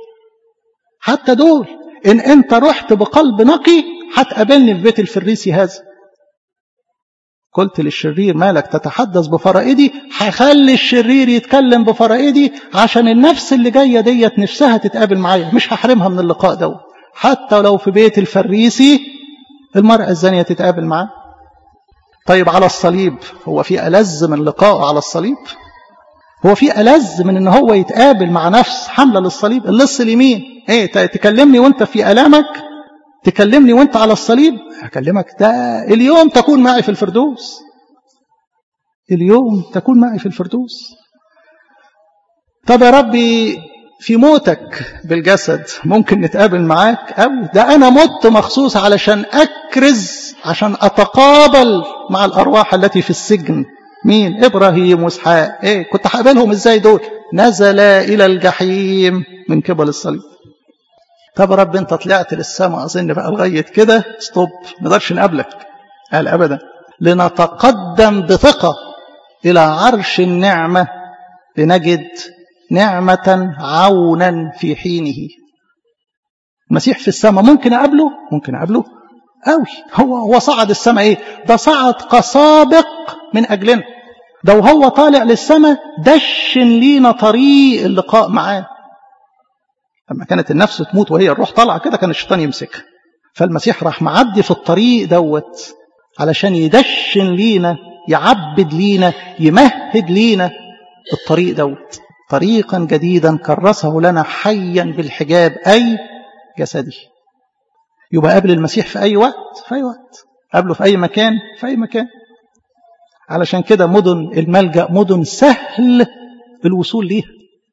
إن أنت رحت بقلب نقي هتقابلني في بيت الفريسي هذا. قلت للشرير مالك تتحدث بفرائدي، هخلي الشرير يتكلم بفرائدي عشان النفس اللي جاية ديت نفسها تتقابل معايا، مش هحرمها من اللقاء ده. حتى لو في بيت الفريسي المرأة الزانية تتقابل معاه. طيب على الصليب، هو في ألذ من لقائه على الصليب؟ هو في ألذ من ان هو يتقابل مع نفس حملة للصليب؟ اللص اليمين تكلمني وانت في ألامك، تكلمني وانت على الصليب، هكلمك ده اليوم تكون معي في الفردوس، اليوم تكون معي في الفردوس. طب يا ربي في موتك بالجسد ممكن نتقابل معاك؟ أو ده أنا مت مخصوص علشان أكرز، عشان أتقابل مع الأرواح التي في السجن. مين؟ إبراهيم وإسحاق. كنت هقابلهم إزاي دول؟ نزل إلى الجحيم من قبل الصليب. طب يا رب أنت طلعت للسماء أظن بقى لغاية كده ستوب، ما نقدرش نقابلك. قال أبدا، لنتقدم بثقة إلى عرش النعمة لنجد نعمة عونا في حينه. المسيح في السماء ممكن أقابله؟ ممكن أقابله قوي. هو صعد السماء ده صعد كسابق من أجلنا. ده وهو طالع للسماء دشن لينا طريق اللقاء معاه. لما كانت النفس تموت وهي الروح طالعة كده كان الشيطان يمسكها، فالمسيح راح معدي في الطريق دوت علشان يدشن لينا، يعبد لينا، يمهد لينا الطريق دوت، طريقا جديدا كرسه لنا حيا بالحجاب أي جسدي. يبقى قبل المسيح في أي وقت، في أي وقت قبله، في أي مكان، في أي مكان. علشان كده مدن الملجأ مدن سهل الوصول ليها.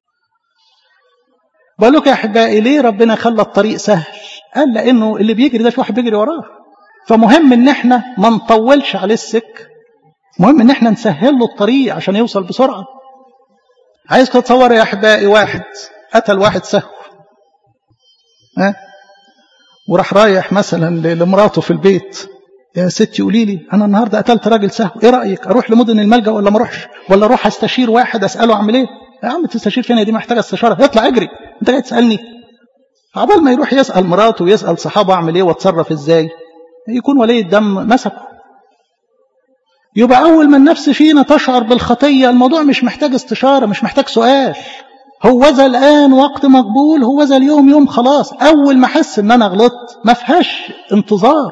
بقول لك يا أحبائي ليه ربنا خلى الطريق سهل؟ قال لأنه اللي بيجري ده في واحد بيجري وراه، فمهم إن احنا ما نطولش عليه السكة، مهم إن احنا نسهل له الطريق عشان يوصل بسرعة. عايز تتصور يا أحبائي واحد قتل واحد سهو، وراح رايح مثلا لمراته في البيت، يا ستي قولي لي أنا النهاردة قتلت راجل سهو، إيه رأيك؟ أروح لمدن الملجأ ولا ما أروحش؟ ولا أروح أستشير واحد أسأله أعمل إيه؟ يا عم تستشير فين؟ دي محتاجة استشارة، اطلع اجري، أنت جاي تسألني؟ عبال ما يروح يسأل مراته ويسأل صحابه أعمل إيه وأتصرف إزاي، يكون ولي الدم مسكه. يبقى أول ما النفس فينا تشعر بالخطية الموضوع مش محتاج استشارة، مش محتاج سؤال. هو ذا الآن وقت مقبول، هو ذا اليوم يوم خلاص. أول ما أحس إن أنا غلطت ما فيهاش انتظار.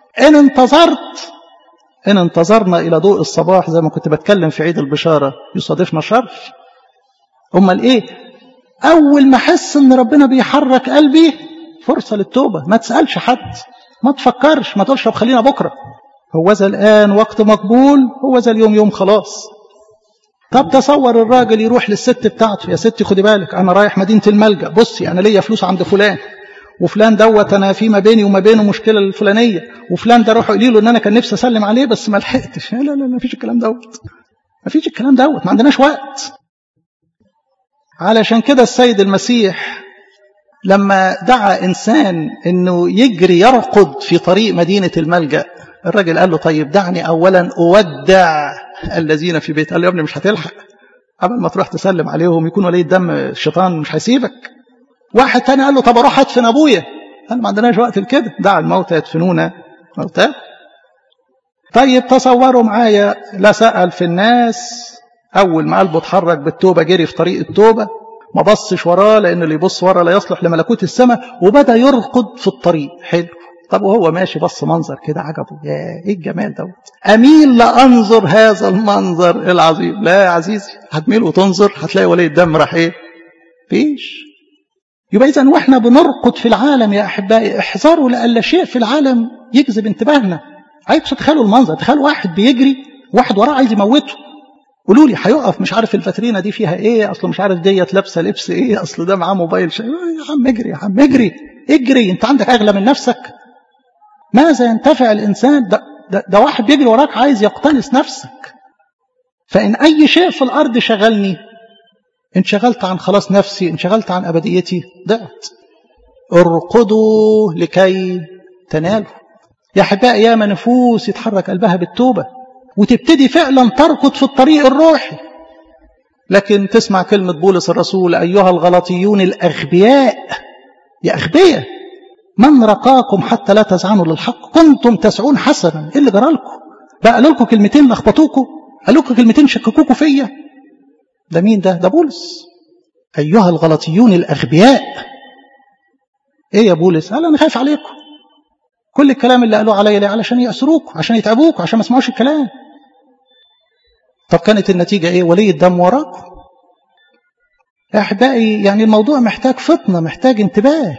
إن انتظرنا إلى ضوء الصباح زي ما كنت بتكلم في عيد البشارة يصادفنا شر. أمال إيه؟ أول ما أحس إن ربنا بيحرك قلبي فرصة للتوبة. ما تسألش حد، ما تفكرش، ما تقولش طب خلينا بكرة. هو ذا الآن وقت مقبول، هو ذا اليوم يوم خلاص. طب تصور الراجل يروح للست بتاعته، يا ستي خدي بالك أنا رايح مدينة الملجأ، بصي أنا ليا فلوس عند فلان، وفلان دوت أنا في ما بيني وما بينه مشكلة الفلانية، وفلان ده روحوا قولي له إن أنا كان نفسي أسلم عليه بس ما لحقتش. لا لا لا، ما فيش الكلام دوت، ما فيش الكلام دوت، ما عندناش وقت. علشان كده السيد المسيح لما دعا إنسان إنه يجري يرقد في طريق مدينة الملجأ، الراجل قال له طيب دعني أولا أودع الذين في بيت. قال له يا ابني مش هتلحق، قبل ما تروح تسلم عليهم يكون ولي الدم الشيطان مش هيسيبك. واحد تاني قال له طب اروح ادفن ابويا. قال ما عندناش وقت لكده، دع الموتى يدفنون موتى. طيب تصوروا معايا، لا سأل في الناس، اول ما قلبه اتحرك بالتوبه جري في طريق التوبه، ما بصش وراه لان اللي يبص وراه لا يصلح لملكوت السماء، وبدا يرقد في الطريق. حلو. طب وهو ماشي بص منظر كده عجبه، يا ايه الجمال دوت، اميل لانظر هذا المنظر العظيم. لا يا عزيزي، هتميل وتنظر هتلاقي ولي الدم راح ايه؟ فيش. يبقى اذا واحنا بنرقد في العالم يا احبائي احذروا لألا شيء في العالم يجذب انتباهنا. عايز تتخيلوا المنظر، تخيلوا واحد بيجري واحد وراه عايز يموته، قولوا لي هيقف مش عارف الفترينه دي فيها ايه، اصله مش عارف ديت لابسه لبس ايه، اصل ده معاه موبايل يا عم اجري، يا عم اجري اجري، انت عندك اغلى من نفسك. ماذا ينتفع الانسان ده واحد بيجري وراك عايز يقتنص نفسك. فإن أي شيء في الأرض شغلني، انشغلت عن خلاص نفسي، انشغلت عن أبديتي، ضعت. ارقدوا لكي تنالوا. يا أحبائي، ياما نفوس يتحرك قلبها بالتوبة وتبتدي فعلا تركض في الطريق الروحي، لكن تسمع كلمة بولس الرسول: أيها الغلطيون الأغبياء. يا أغبياء، من رقاكم حتى لا تسعنوا للحق؟ كنتم تسعون حسنا. إيه اللي جرى لكم بقى؟ قالوا لكم كلمتين لخبطوكم، قالوا لكم كلمتين شككوكوا فيا. ده مين ده؟ ده بولس. أيها الغلطيون الأغبياء. إيه يا بولس؟ قال: أنا خايف عليكم. كل الكلام اللي قالوه عليا ليه؟ علشان يأسروكم، عشان يتعبوكم، عشان ما اسمعوش الكلام. طب كانت النتيجة إيه؟ ولي الدم وراكم. يا أحبائي، يعني الموضوع محتاج فطنة، محتاج انتباه.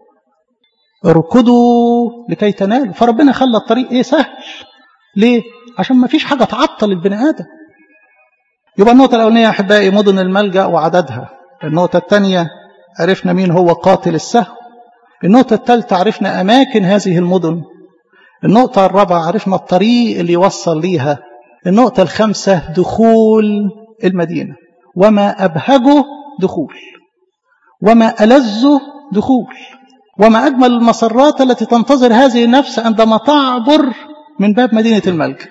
اركضوا لكي تنالوا. فربنا خلى الطريق إيه؟ سهل. ليه؟ عشان ما فيش حاجة تعطل البني آدم. يبقى النقطة الأولانية يا أحبائي مدن الملجأ وعددها. النقطة الثانية عرفنا مين هو قاتل السهو. النقطة الثالثة عرفنا أماكن هذه المدن. النقطة الرابعة عرفنا الطريق اللي يوصل ليها. النقطة الخامسة دخول المدينة، وما أبهجه دخول، وما ألذه دخول، وما أجمل المسرات التي تنتظر هذه النفس عندما تعبر من باب مدينة الملجأ.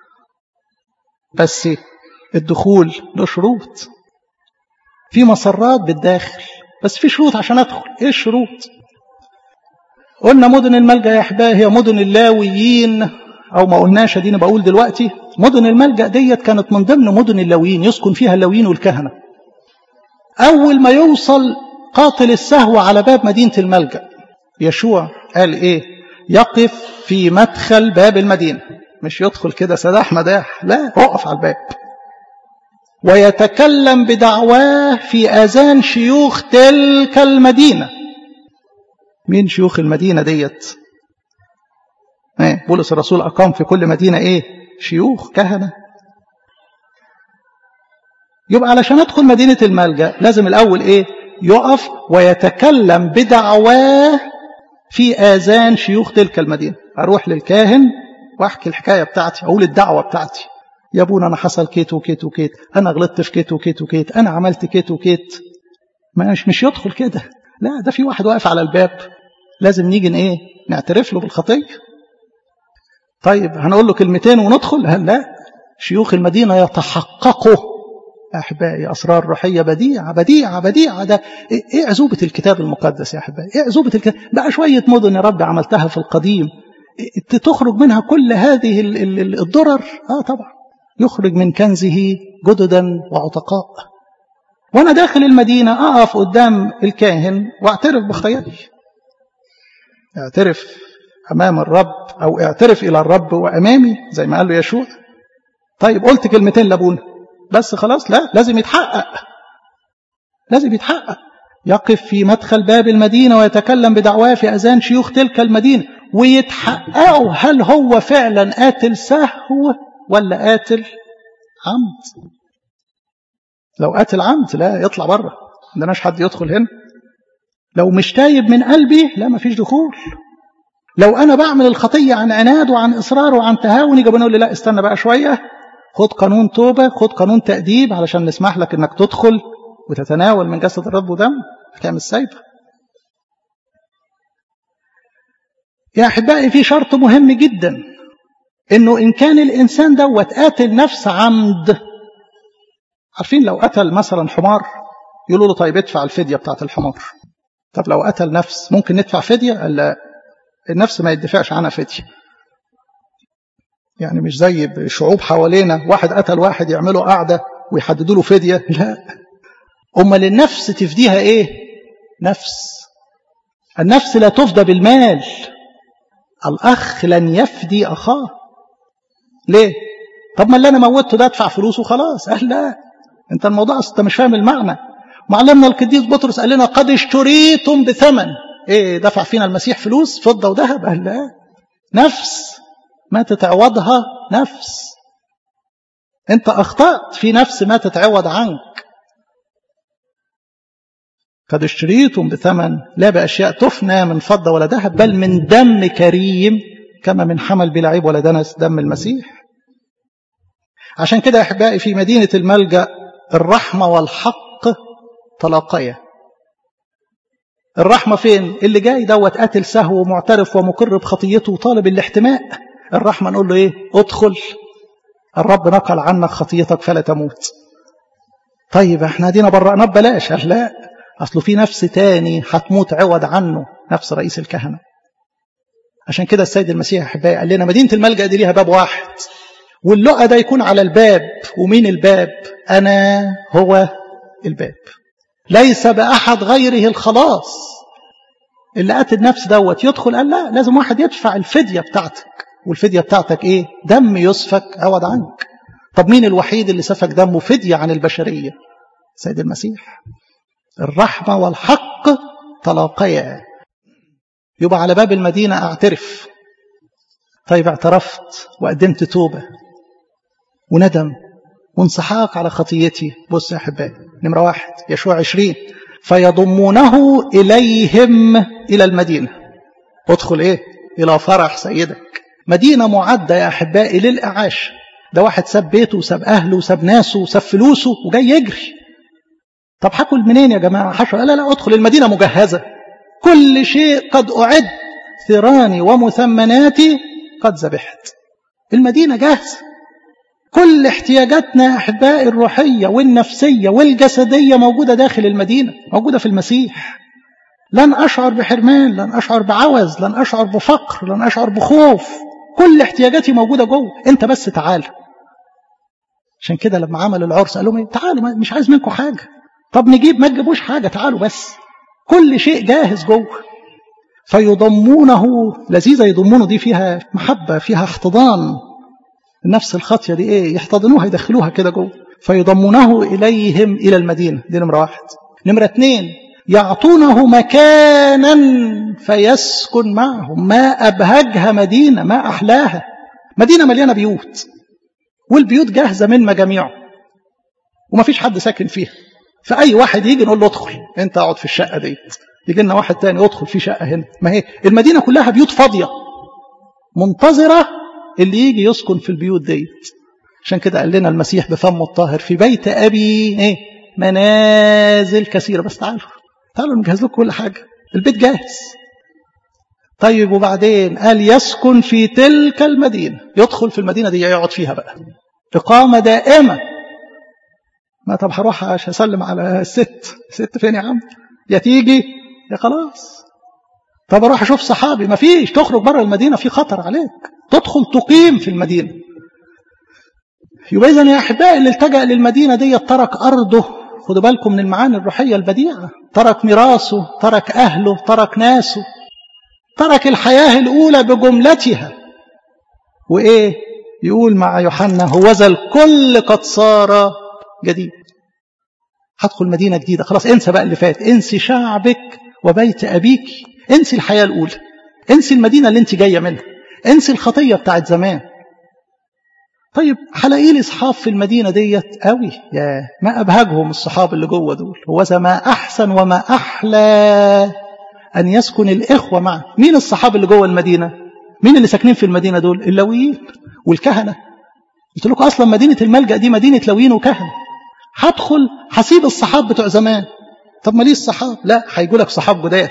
بس الدخول له شروط. في مسرات بالداخل، بس في شروط عشان أدخل. إيه الشروط؟ قلنا مدن الملجأ يا أحبائي هي مدن اللاويين، أو ما قلناش، دينا بقول دلوقتي. مدن الملجأ ديت كانت من ضمن مدن اللاويين، يسكن فيها اللاويين والكهنة. أول ما يوصل قاتل السهو على باب مدينة الملجأ، يشوع قال إيه؟ يقف في مدخل باب المدينة. مش يدخل كده سداح مداح، لا، اقف على الباب. ويتكلم بدعواه في آذان شيوخ تلك المدينة. مين شيوخ المدينة ديت؟ بولس الرسول أقام في كل مدينة إيه؟ شيوخ، كهنة. يبقى علشان أدخل مدينة الملجأ لازم الأول إيه؟ يقف ويتكلم بدعواه في آذان شيوخ تلك المدينة. أروح للكاهن وأحكي الحكاية بتاعتي، أقول الدعوة بتاعتي. يا ابونا أنا حصل كيت وكيت وكيت، أنا غلطت في كيت وكيت وكيت، أنا عملت كيت وكيت. مش يدخل كده، لا، ده في واحد واقف على الباب، لازم نيجي إيه؟ نعترف له بالخطية. طيب هنقول له كلمتين وندخل؟ لا، شيوخ المدينة يتحققوا. أحبائي، أسرار روحية بديعة بديعة بديعة. ده إيه عزوبة الكتاب المقدس يا أحبائي؟ إيه عزوبة الكتاب؟ بقى شوية مدن يا رب عملتها في القديم تخرج منها كل هذه الضرر؟ طبعا يخرج من كنزه جددا وعتقاء. وأنا داخل المدينة أقف قدام الكاهن واعترف بخطيئتي، اعترف أمام الرب، أو اعترف إلى الرب وأمامي زي ما قال له يشوع. طيب قلت كلمتين لابونا بس خلاص؟ لا، لازم يتحقق، لازم يتحقق. يقف في مدخل باب المدينة ويتكلم بدعواه في أذان شيوخ تلك المدينة، ويتحققوا هل هو فعلا قاتل سهو ولا قاتل عمد. لو قاتل عمد لا، يطلع بره، ما عندناش حد يدخل هنا. لو مش تايب من قلبي لا، ما فيش دخول. لو أنا بعمل الخطية عن عناد وعن إصرار وعن تهاون، يجب نقول لي لا، استنى بقى شوية، خد قانون توبة، خد قانون تأديب علشان نسمح لك إنك تدخل وتتناول من جسد الرب ودم. كامل سايبة. يا أحبائي، في شرط مهم جدا، إنه إن كان الإنسان دوت قاتل نفس عمد. عارفين لو قتل مثلا حمار يقولوا له طيب ادفع الفدية بتاعت الحمار. طب لو قتل نفس ممكن ندفع فدية؟ لا، النفس ما يدفعش عنها فدية. يعني مش زي شعوب حوالينا واحد قتل واحد يعملوا قاعدة ويحددوا له فدية، لا. أما للنفس تفديها إيه؟ نفس. النفس لا تفدى بالمال. الأخ لن يفدي أخاه. ليه؟ طب ما اللي أنا موته ده أدفع فلوسه خلاص؟ لا، أنت الموضوع أنت مش فاهم المعنى. معلمنا القديس بطرس قال لنا قد اشتريتم بثمن. إيه دفع فينا المسيح؟ فلوس فضة وذهب؟ لا، نفس ما تتعوضها نفس. أنت أخطأت في نفس ما تتعوض عنك. قد اشتريتم بثمن لا بأشياء تفنى من فضة ولا ذهب، بل من دم كريم كما من حمل بلا عيب ولا دنس، دم المسيح. عشان كده يا أحبائي في مدينة الملجأ الرحمة والحق تلاقيا. الرحمة فين؟ اللي جاي دوت قاتل سهو ومعترف ومقر بخطيته وطالب الاحتماء، الرحمة نقول له ايه؟ ادخل، الرب نقل عنك خطيتك فلا تموت. طيب احنا دينا برأنا ببلاش. لا، اصله في نفس تاني هتموت عوض عنه، نفس رئيس الكهنة. عشان كده السيد المسيح احبائي قال لنا مدينة الملجأ دي ليها باب واحد، واللقى ده يكون على الباب. ومين الباب؟ انا هو الباب، ليس بأحد غيره الخلاص. اللي قاتل نفس دوت يدخل؟ قال لا، لازم واحد يدفع الفدية بتاعتك. والفدية بتاعتك ايه؟ دم يسفك عوض عنك. طب مين الوحيد اللي سفك دمه فدية عن البشرية؟ سيد المسيح. الرحمة والحق تلاقيا. يبقى على باب المدينة اعترف. طيب اعترفت وقدمت توبة وندم وانصحاك على خطيتي. بص يا أحبائي، نمرة 1 يشوع 20 فيضمونه إليهم إلى المدينة. ادخل إيه؟ إلى فرح سيدك. مدينة معدة يا أحبائي للإعاش. ده واحد ساب بيته وساب أهله وساب ناسه وساب فلوسه وجاي يجري. طب هاكل منين يا جماعة؟ حشر. لا، ادخل المدينة مجهزة، كل شيء قد أعد، ثراني ومثمناتي قد ذبحت. المدينة جاهزة، كل احتياجاتنا يا أحبائي الروحية والنفسية والجسدية موجودة داخل المدينة، موجودة في المسيح. لن أشعر بحرمان، لن أشعر بعوز، لن أشعر بفقر، لن أشعر بخوف. كل احتياجاتي موجودة جوه، أنت بس تعال. عشان كده لما عمل العرس قال لهم تعالوا، مش عايز منكم حاجة. طب نجيب، ما تجيبوش حاجة، تعالوا بس، كل شيء جاهز جوه. فيضمونه. لذيذة يضمونه دي فيها محبة، فيها احتضان. نفس الخطية دي ايه؟ يحتضنوها، يدخلوها كده جوه. فيضمونه إليهم إلى المدينة. دي نمرة 1. نمرة 2 يعطونه مكانا فيسكن معهم. ما أبهجها مدينة، ما أحلاها. مدينة مليانة بيوت، والبيوت جاهزة من مجاميعه، وما فيش حد ساكن فيها. فأي واحد يجي نقول له ادخل انت اقعد في الشقة دي، يجي لنا واحد تاني ادخل في شقة هنا. ما هي المدينة كلها بيوت فاضية منتظرة اللي يجي يسكن في البيوت دي. عشان كده قال لنا المسيح بفمه الطاهر في بيت أبي ايه؟ منازل كثيرة. بس تعالوا نجهز لكم كل حاجة، البيت جاهز. طيب وبعدين قال يسكن في تلك المدينة، يدخل في المدينة دي يقعد فيها بقى إقامة دائمة. ما طب هروح عشان أسلم على الست فين يا عم؟ يا تيجي يا خلاص. طب أروح أشوف صحابي، ما فيش. تخرج بره المدينة في خطر عليك، تدخل تقيم في المدينة. يبقى إذن يا أحبائي اللي التجأ للمدينة دي ترك أرضه. خدوا بالكم من المعاني الروحية البديعة. ترك ميراثه، ترك أهله، ترك ناسه، ترك الحياة الأولى بجملتها. وإيه يقول مع يوحنا؟ هوذا الكل قد صار جديد. هدخل مدينة جديدة، خلاص انسى بقى اللي فات، انسي شعبك وبيت أبيك، انسي الحياة الأولى، انسي المدينة اللي انت جاية منها، انسي الخطية بتاعت زمان. طيب هلاقي لي اصحاب في المدينة ديت قوي، يا ما أبهجهم الصحاب اللي جوه دول. هوذا ما أحسن وما أحلى أن يسكن الإخوة معه. مين الصحاب اللي جوه المدينة؟ مين اللي ساكنين في المدينة دول؟ اللاويين والكهنة. قلت لكم أصلا مدينة الملجأ دي مدينة لاويين وكهنة. هدخل هسيب الصحاب بتوع زمان. طب ما ليه الصحاب؟ لا، هيجوا لك صحاب جداد.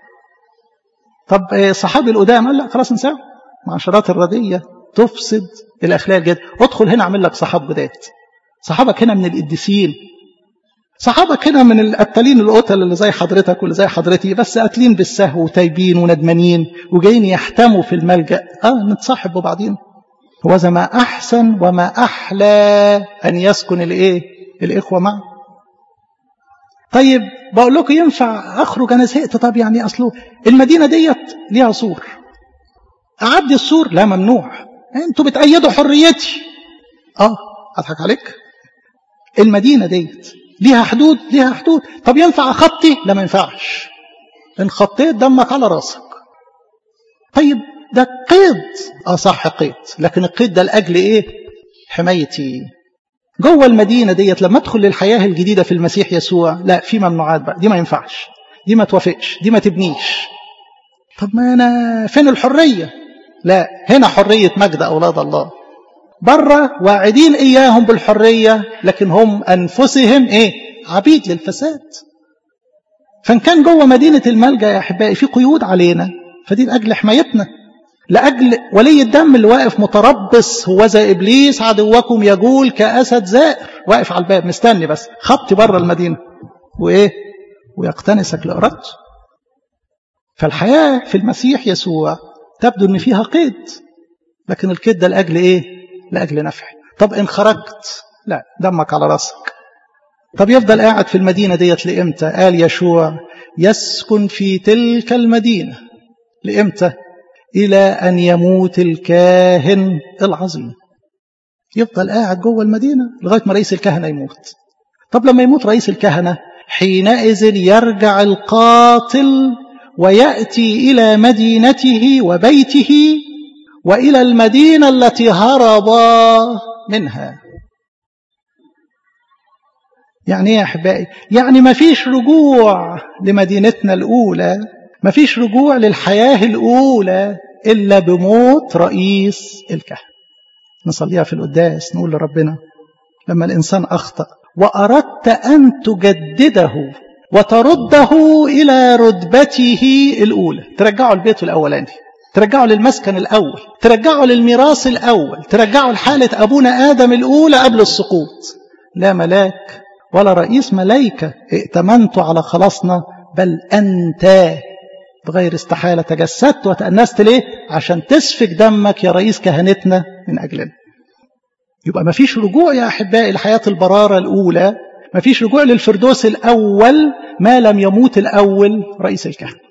طب صحابي القدام؟ قال لا خلاص انساهم، معاشرات الردية تفسد الأخلاق الجديدة. ادخل هنا اعمل لك صحاب جداد. صحابك هنا من القديسين، صحابك هنا من القتالين القتل اللي زي حضرتك واللي زي حضرتي، بس قاتلين بالسهو وتايبين وندمانين وجايين يحتموا في الملجأ. نتصاحب ببعضين. هوذا ما أحسن وما أحلى أن يسكن الإخوة معه. طيب بقول لكم ينفع أخرج؟ أنا زهقت. طب يعني أصله المدينة ديت ليها سور، أعدي السور؟ لا، ممنوع. أنتوا بتأيدوا حريتي. أضحك عليك. المدينة ديت ليها حدود، ليها حدود. طب ينفع أخطي؟ لا، ما ينفعش. إن خطيت دمك على راسك. طيب ده قيد. صح قيد، لكن القيد ده لأجل إيه؟ حمايتي. جوه المدينة ديت لما ادخل للحياة الجديدة في المسيح يسوع، لا، في ممنوعات بقى. دي ما ينفعش، دي ما توافقش، دي ما تبنيش. طب ما أنا فين الحرية؟ لا، هنا حرية مجد أولاد الله. بره واعدين إياهم بالحرية، لكن هم أنفسهم عبيد للفساد. فإن كان جوه مدينة الملجأ يا أحبائي في قيود علينا، فدي لأجل حمايتنا، لأجل ولي الدم اللي واقف متربص، هو زي إبليس عدوكم يجول كأسد زائر، واقف على الباب مستني بس خبطي بره المدينة ويقتنسك لإرادته. فالحياة في المسيح يسوع تبدو أن فيها قيد، لكن القيد ده لأجل لأجل نفع. طب إن خرجت، لا، دمك على راسك. طب يفضل قاعد في المدينة ديت لإمتى؟ قال يشوع يسكن في تلك المدينة لإمتى؟ إلى أن يموت الكاهن العظيم. يفضل قاعد جوه المدينة لغاية ما رئيس الكهنة يموت. طب لما يموت رئيس الكهنة، حينئذ يرجع القاتل ويأتي إلى مدينته وبيته وإلى المدينة التي هرب منها. يعني يا أحبائي؟ يعني ما فيش رجوع لمدينتنا الأولى، ما فيش رجوع للحياة الأولى إلا بموت رئيس الكهنة. نصليها في القداس، نقول لربنا لما الإنسان أخطأ وأردت أن تجدده وترده إلى رتبته الأولى، ترجعه البيت الأولاني، ترجعه للمسكن الأول، ترجعه للميراث الأول، ترجعه لحالة أبونا آدم الأولى قبل السقوط. لا ملاك ولا رئيس ملايكة ائتمنت على خلاصنا، بل أنت بغير استحالة تجسدت وتأنست. ليه؟ عشان تسفك دمك يا رئيس كهنتنا من أجلنا. يبقى ما فيش رجوع يا أحبائي لحياة البرارة الأولى، ما فيش رجوع للفردوس الأول ما لم يموت الأول رئيس الكهنة.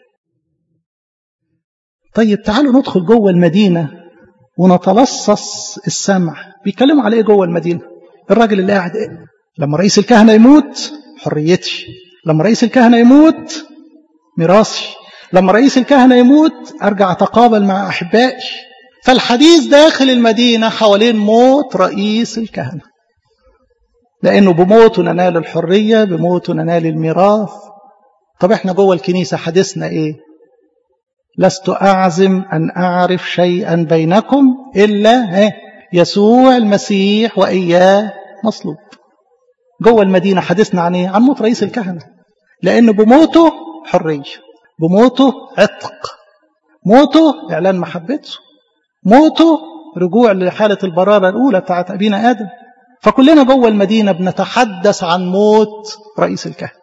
طيب تعالوا ندخل جوه المدينة ونتلصص السمع. بيتكلموا على إيه جوه المدينة؟ الراجل اللي قاعد لما رئيس الكهنة يموت حريتي، لما رئيس الكهنة يموت ميراثي، لما رئيس الكهنة يموت أرجع أتقابل مع أحبائي. فالحديث داخل المدينة حوالين موت رئيس الكهنة، لأنه بموته ننال الحرية، بموته ننال الميراث. طب احنا جوه الكنيسة حديثنا إيه؟ لست أعزم أن أعرف شيئا بينكم إلا يسوع المسيح وإياه مصلوب. جوه المدينة حديثنا عن إيه؟ عن موت رئيس الكهنة، لأنه بموته حرية، بموته عتق، موته إعلان محبته، موته رجوع لحالة البرارة الأولى بتاعت أبينا آدم. فكلنا جوه المدينة بنتحدث عن موت رئيس الكهنة.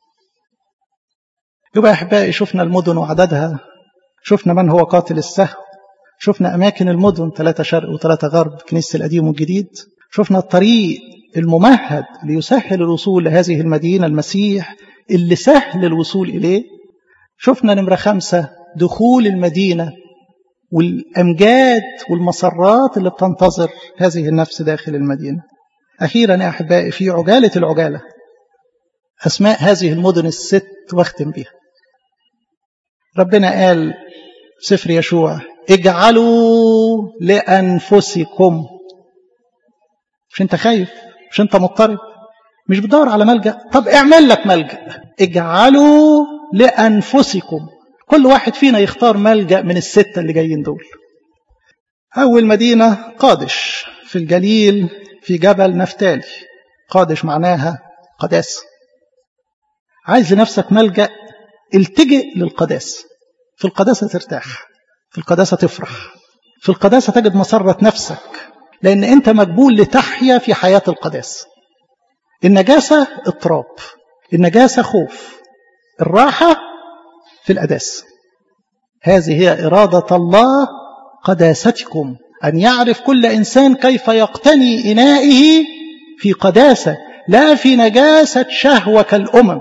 يبقى أحبائي شفنا المدن وعددها، شفنا من هو قاتل السهو، شفنا أماكن المدن 3 شرق و3 غرب، كنيسة القديم والجديد. شفنا الطريق الممهد ليسهل الوصول لهذه المدينة، المسيح اللي سهل الوصول إليه. شفنا نمرة 5 دخول المدينة والأمجاد والمسرات اللي بتنتظر هذه النفس داخل المدينة. أخيرا يا أحبائي في عجالة العجالة أسماء هذه المدن ال6 واختم بها. ربنا قال سفر يشوع اجعلوا لأنفسكم. مش انت خايف؟ مش انت مضطرب؟ مش بتدور على ملجأ؟ طب اعمل لك ملجأ. اجعلوا لأنفسكم. كل واحد فينا يختار ملجأ من ال6 اللي جايين دول. أول مدينة قادش في الجليل في جبل نفتالي. قادش معناها قداسة. عايز لنفسك ملجأ، التجئ للقداسة. في القداسة ترتاح، في القداسة تفرح، في القداسة تجد مسرة نفسك، لأن أنت مجبول لتحيا في حياة القداسة. النجاسة اضطراب، النجاسة خوف، الراحة في القداسة. هذه هي إرادة الله قداستكم، أن يعرف كل إنسان كيف يقتني إنائه في قداسة لا في نجاسة شهوة كالأمم.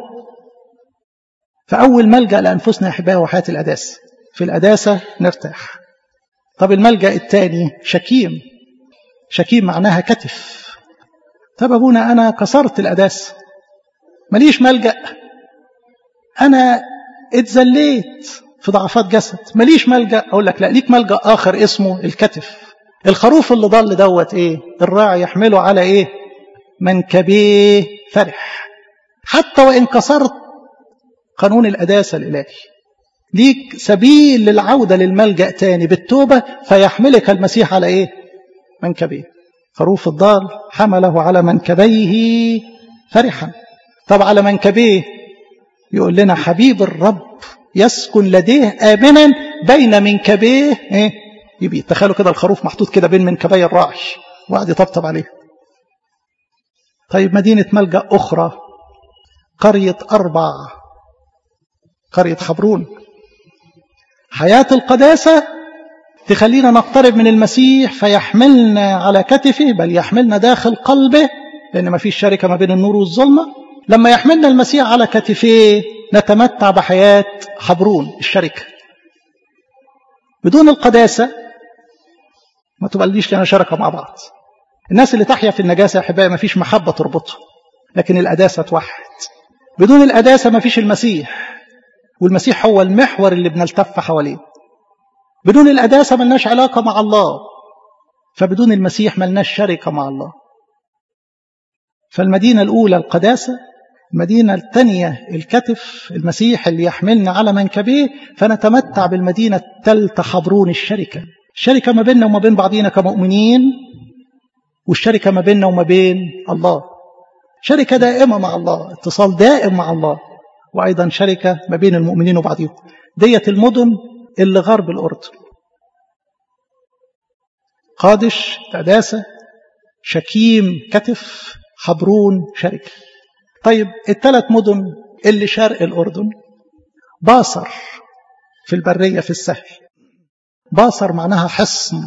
فأول ملجأ لأنفسنا أحبائي وحياة القداسة. في القداسة نرتاح. طب الملجأ الثاني شكيم. شكيم معناها كتف. طب أبونا أنا كسرت القداسة، ماليش ملجأ، أنا اتزليت في ضعفات جسد، ماليش ملجأ. أقول لك لا، ليك ملجأ آخر اسمه الكتف. الخروف اللي ضل دوت إيه؟ الراعي يحمله على إيه؟ منكبيه فرح. حتى وإن كسرت قانون القداسة الإلهي، ليك سبيل للعودة للملجأ تاني بالتوبة، فيحملك المسيح على إيه؟ منكبيه. خروف الضال حمله على منكبيه فرحا. طب على منكبيه يقول لنا حبيب الرب يسكن لديه آمنا بين منكبيه يبقى تخيلوا كده الخروف محطوط كده بين منكبي الراعي وقعد يطبطب عليه. طيب مدينة ملجأ أخرى قرية أربع، قرية حبرون. حياة القداسة تخلينا نقترب من المسيح فيحملنا على كتفه، بل يحملنا داخل قلبه، لأن ما فيش شركة ما بين النور والظلمة. لما يحملنا المسيح على كتفه نتمتع بحياة حبرون الشركة. بدون القداسة ما تبقليش لنا شركة مع بعض. الناس اللي تحيا في النجاسة يا أحبائي ما فيش محبة تربطهم، لكن القداسة توحد. بدون القداسة ما فيش المسيح، والمسيح هو المحور اللي بنلتف حواليه. بدون القداسة ملناش علاقة مع الله، فبدون المسيح ملناش شركة مع الله. فالمدينة الأولى القداسة، المدينة الثانية الكتف، المسيح اللي يحملنا على منكبيه، فنتمتع بالمدينة الثالثة حبرون الشركة. الشركة ما بيننا وما بين بعضينا كمؤمنين، والشركة ما بيننا وما بين الله، شركة دائمة مع الله، اتصال دائم مع الله، وأيضا شركة ما بين المؤمنين وبعضهم. ديت المدن اللي غرب الأردن: قادش قداسة، شكيم كتف، حبرون شركة. طيب الثلاث مدن اللي شرق الأردن: باصر في البرية في السهل. باصر معناها حصن،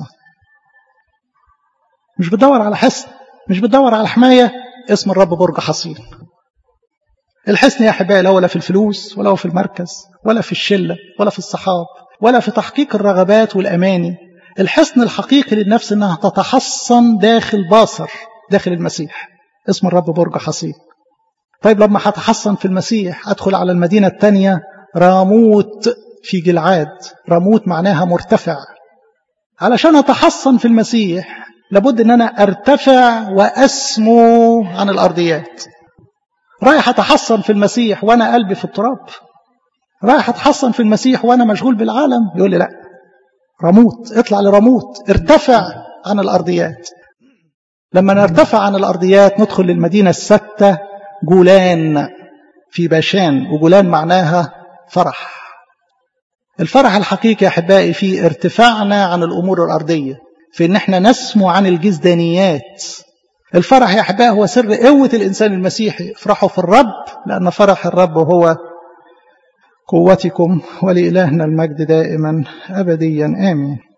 مش بتدور على حصن، مش بتدور على حماية، اسم الرب برج حصين. الحصن يا أحبائي لا ولا في الفلوس، ولا في المركز، ولا في الشلة، ولا في الصحاب، ولا في تحقيق الرغبات والأماني. الحصن الحقيقي للنفس إنها تتحصن داخل باصر، داخل المسيح، اسم الرب برج حصين. طيب لما هتحصن في المسيح أدخل على المدينة الثانية راموت في جلعاد. راموت معناها مرتفع. علشان أتحصن في المسيح لابد أن أنا أرتفع وأسمو عن الأرضيات. رايح أتحصن في المسيح وأنا قلبي في التراب، رايح أتحصن في المسيح وأنا مشغول بالعالم. يقول لي لا، راموت، اطلع لراموت، ارتفع عن الأرضيات. لما نرتفع عن الأرضيات ندخل للمدينة الستة جولان في باشان، وجولان معناها فرح. الفرح الحقيقي يا أحبائي في ارتفاعنا عن الأمور الأرضية، في إن احنا نسمو عن الجزدانيات. الفرح يا أحبائي هو سر قوة الإنسان المسيحي. افرحوا في الرب لأن فرح الرب هو قوتكم، ولإلهنا المجد دائما أبديا آمين.